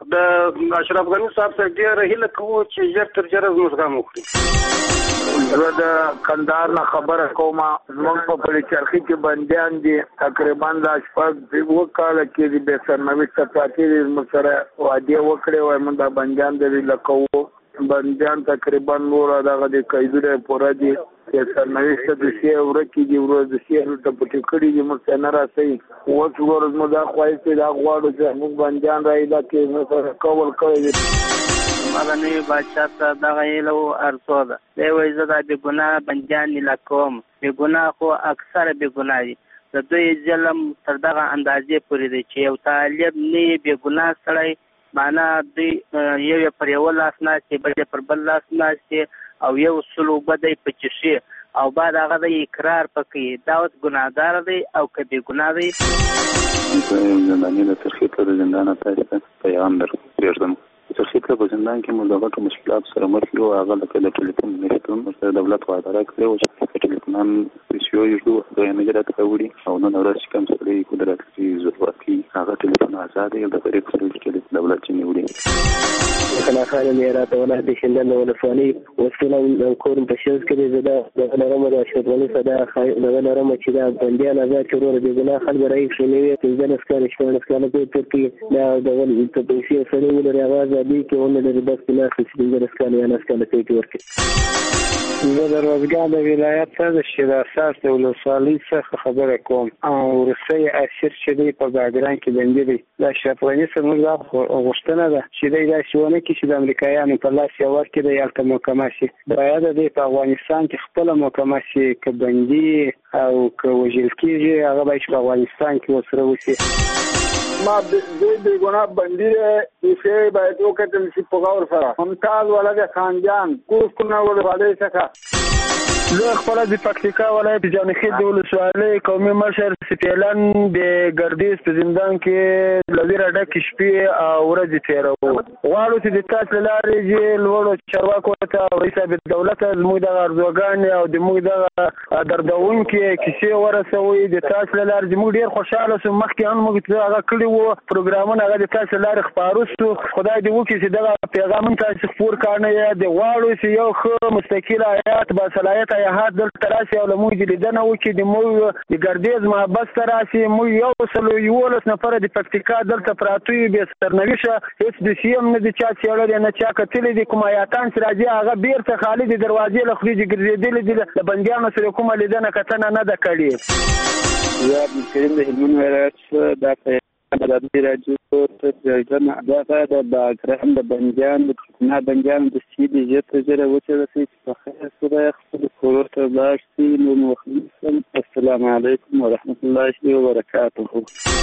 د اشرف غني صاحب سره ډېر هیله کوو چې ژر تر ژره زموږ غم وکړي. زه د کندهار نه خبره کوم. زموږ په پلي چرخي کې بندیان دي تقریبا د شپږ کاله کې د بې سرنوشته پاتې دي. زموږ سره وعدې وکړې وای موږ د بندیان د لکوو. بندیان تقریبا نور دغه د قیدونه پوره دي. سرنوشته د سیه ورکې دي ورځ د سیه ته پټې کړي دي. موږ ته نه راسي اوس ورځ موږ دا خواهش دا غواړو چې موږ بندیان راایله کې موږ سره کول کوي. مدني بادشاہ ته دغه هیله ارزو ده. دی وایي زه دا بېګناه بندیان نیله کوم. بېګناه خو اکثره بېګناه دي. د دوی ظلم تر دغه اندازې پورې دی چې یو طالب نه یې بېګناه سړی معنا دوی یو یې پر یوه لاس ناست دی بل یې پر بل لاس ناست دی او یو سل اوبه دی په چښي او بعد هغه د اقرار پکوي. دا اوس ګناهګار دی او که بېګناه دی. زنداني د ترخیص له زندانه تاسو ته پیغام درپرېږدم. ترخیص په زندان کې موږ د غټو مشکلاتو سره مخ یو. هغه لکه د ټلیفون نشتون سره دولت وعده راکړې وه چې ټلیفونان پیسې یوږدو د مجرات راوړي او نن ورځ چې کوم سړی قدرت کې ضرورت کوي هغه ټلیفون ازاد دی د غریب سړي چې دولت چې نیوړي. کله خاله مې راته ولایت د شینډل د ولسوالۍ وسله کورم په شوز کې زه د لرم د اشرف غني صدا د لرم چې دا بندیان آزاد شروع د ګناه خلک راي شنوي چې ځنه سکان شپږ په ترکیه دا د پیسې سره ولري आवाज دی کې ونه د بس نه چې د سکان یا نسکان په کې ورکړي. زه د روزګان د ولایت څخه د شیراساس د ولسوالۍ څخه خبره کوم. او روسي اسیر چې دی په باګران کې بندي دی. دا اشرف غني سره موږ غوښتنه ده چې دی دا شونه کې چې د امریکایانو په لاس یو ورکړي د یالته محکمه شي. باید د په افغانستان کې خپل محکمه شي که بندي او که وژل کېږي هغه باید په افغانستان کې وسره وشي. ما د ګناه بندي چې باید وکړل شي په غور سره. ممتاز ولد خانجان کوس کنه ولې څخه زه خپل د پکتیکا ولایت جانخیل د ولسوالۍ قومي مشر سپیلن د ګردیز په زندان کې لویره ډکې شپې او ورځې تېروو. غواړو چې د تاسو له لارې چې لوړو چارواکو ته او رئیس دولت زموږ دغه ارزوګانې او د موږ دغه دردونکې کیسې ورسوي. د تاسو له لارې موږ ډېر خوشحاله شو. مخکې هم موږ هغه کړي وو پروګرامونه هغه د تاسو له لارې خپاره شو. خدای دې وکړي چې دغه پیغام تاسو خپور کړئ. د غواړو چې یو ښه مستقل هیات باصلاحیت هیات دلته راشي او له موږ لیدنه وکړي. د موږ د ګردیز محبس ته راشي. موږ 111 نفره د پکتیکا دلته پراته یو بې سرنوشه هېڅ د سي هم نه دي چا څېړلی نه چا کتلی دي. کوم هیاتان چې راځي هغه بیرته خالي د دروازې له خولې ګرځېدلي دي. د بندیانو سره کومه لیدنه کتنه نه ده کړې. زه عبدالکریم د هلمند ولایت څخه دا ازادي راډیو ته درځم. دا د باګرام د بندیان د نه بندیان د سیدي ژر ژر وچرسي په خیر سره خپل کور ته لاړ شي. نو مخلصم السلام علیکم ورحمت الله وبرکاته.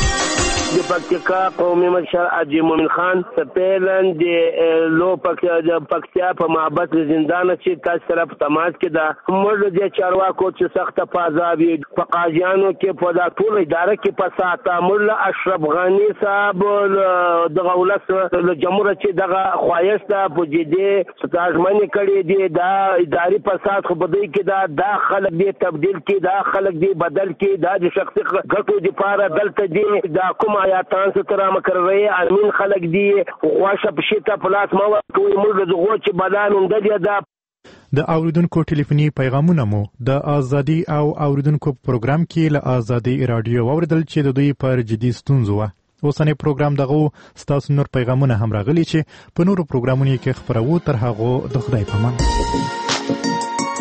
د پکتیکا قومي مشر حاجي مومن خان سپیلن د لو پکتیا په محبت زندان چې تاسو سره په تماس کې ده. موږ د چارواکو چې سخت فاضابي په قاضیانو کې په دا ټول اداره کې په ساته موږ اشرف غني صاحب دغه ولس له جمهوریت چې دغه خواهش ده په جدي ستاژمنې کړې دي. دا اداري فساد خو بده کې دا خلک دي تبدیل کې دا خلک دي بدل کې دا د شخصي ګټو لپاره دلته دي. دا کوم آیاتان ستره مقرره امین خلک دي غواشه په شته پلاس ما ورکوي. موږ د غوچ بدان اندل دا د اوریدونکو ټلیفوني پیغامونه مو د ازادي او اوریدونکو پروګرام کې له ازادي رادیو اوریدل چې د دوی پر جدي ستونزو و. اوسنی پروګرام دغه ستاسو نور پیغامونه هم راغلي چې په نورو پروګرامونو کې خبرو تر هغه د خدای پامان.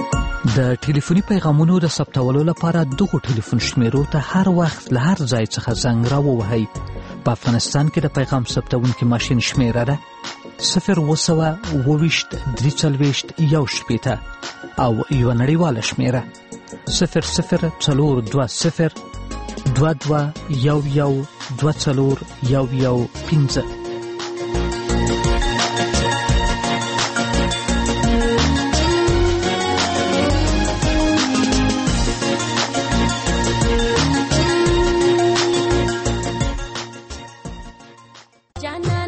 د ټلیفوني پیغامونو د ثبتولو لپاره دغه ټلیفون شمیرو ته هر وخت له هر ځای څخه زنګ راووهئ. په افغانستان کې د پیغام ثبتونکي ماشین شمیره ده 020 340 1 او یو نړیواله شمیره 0020 22 11 24 जाना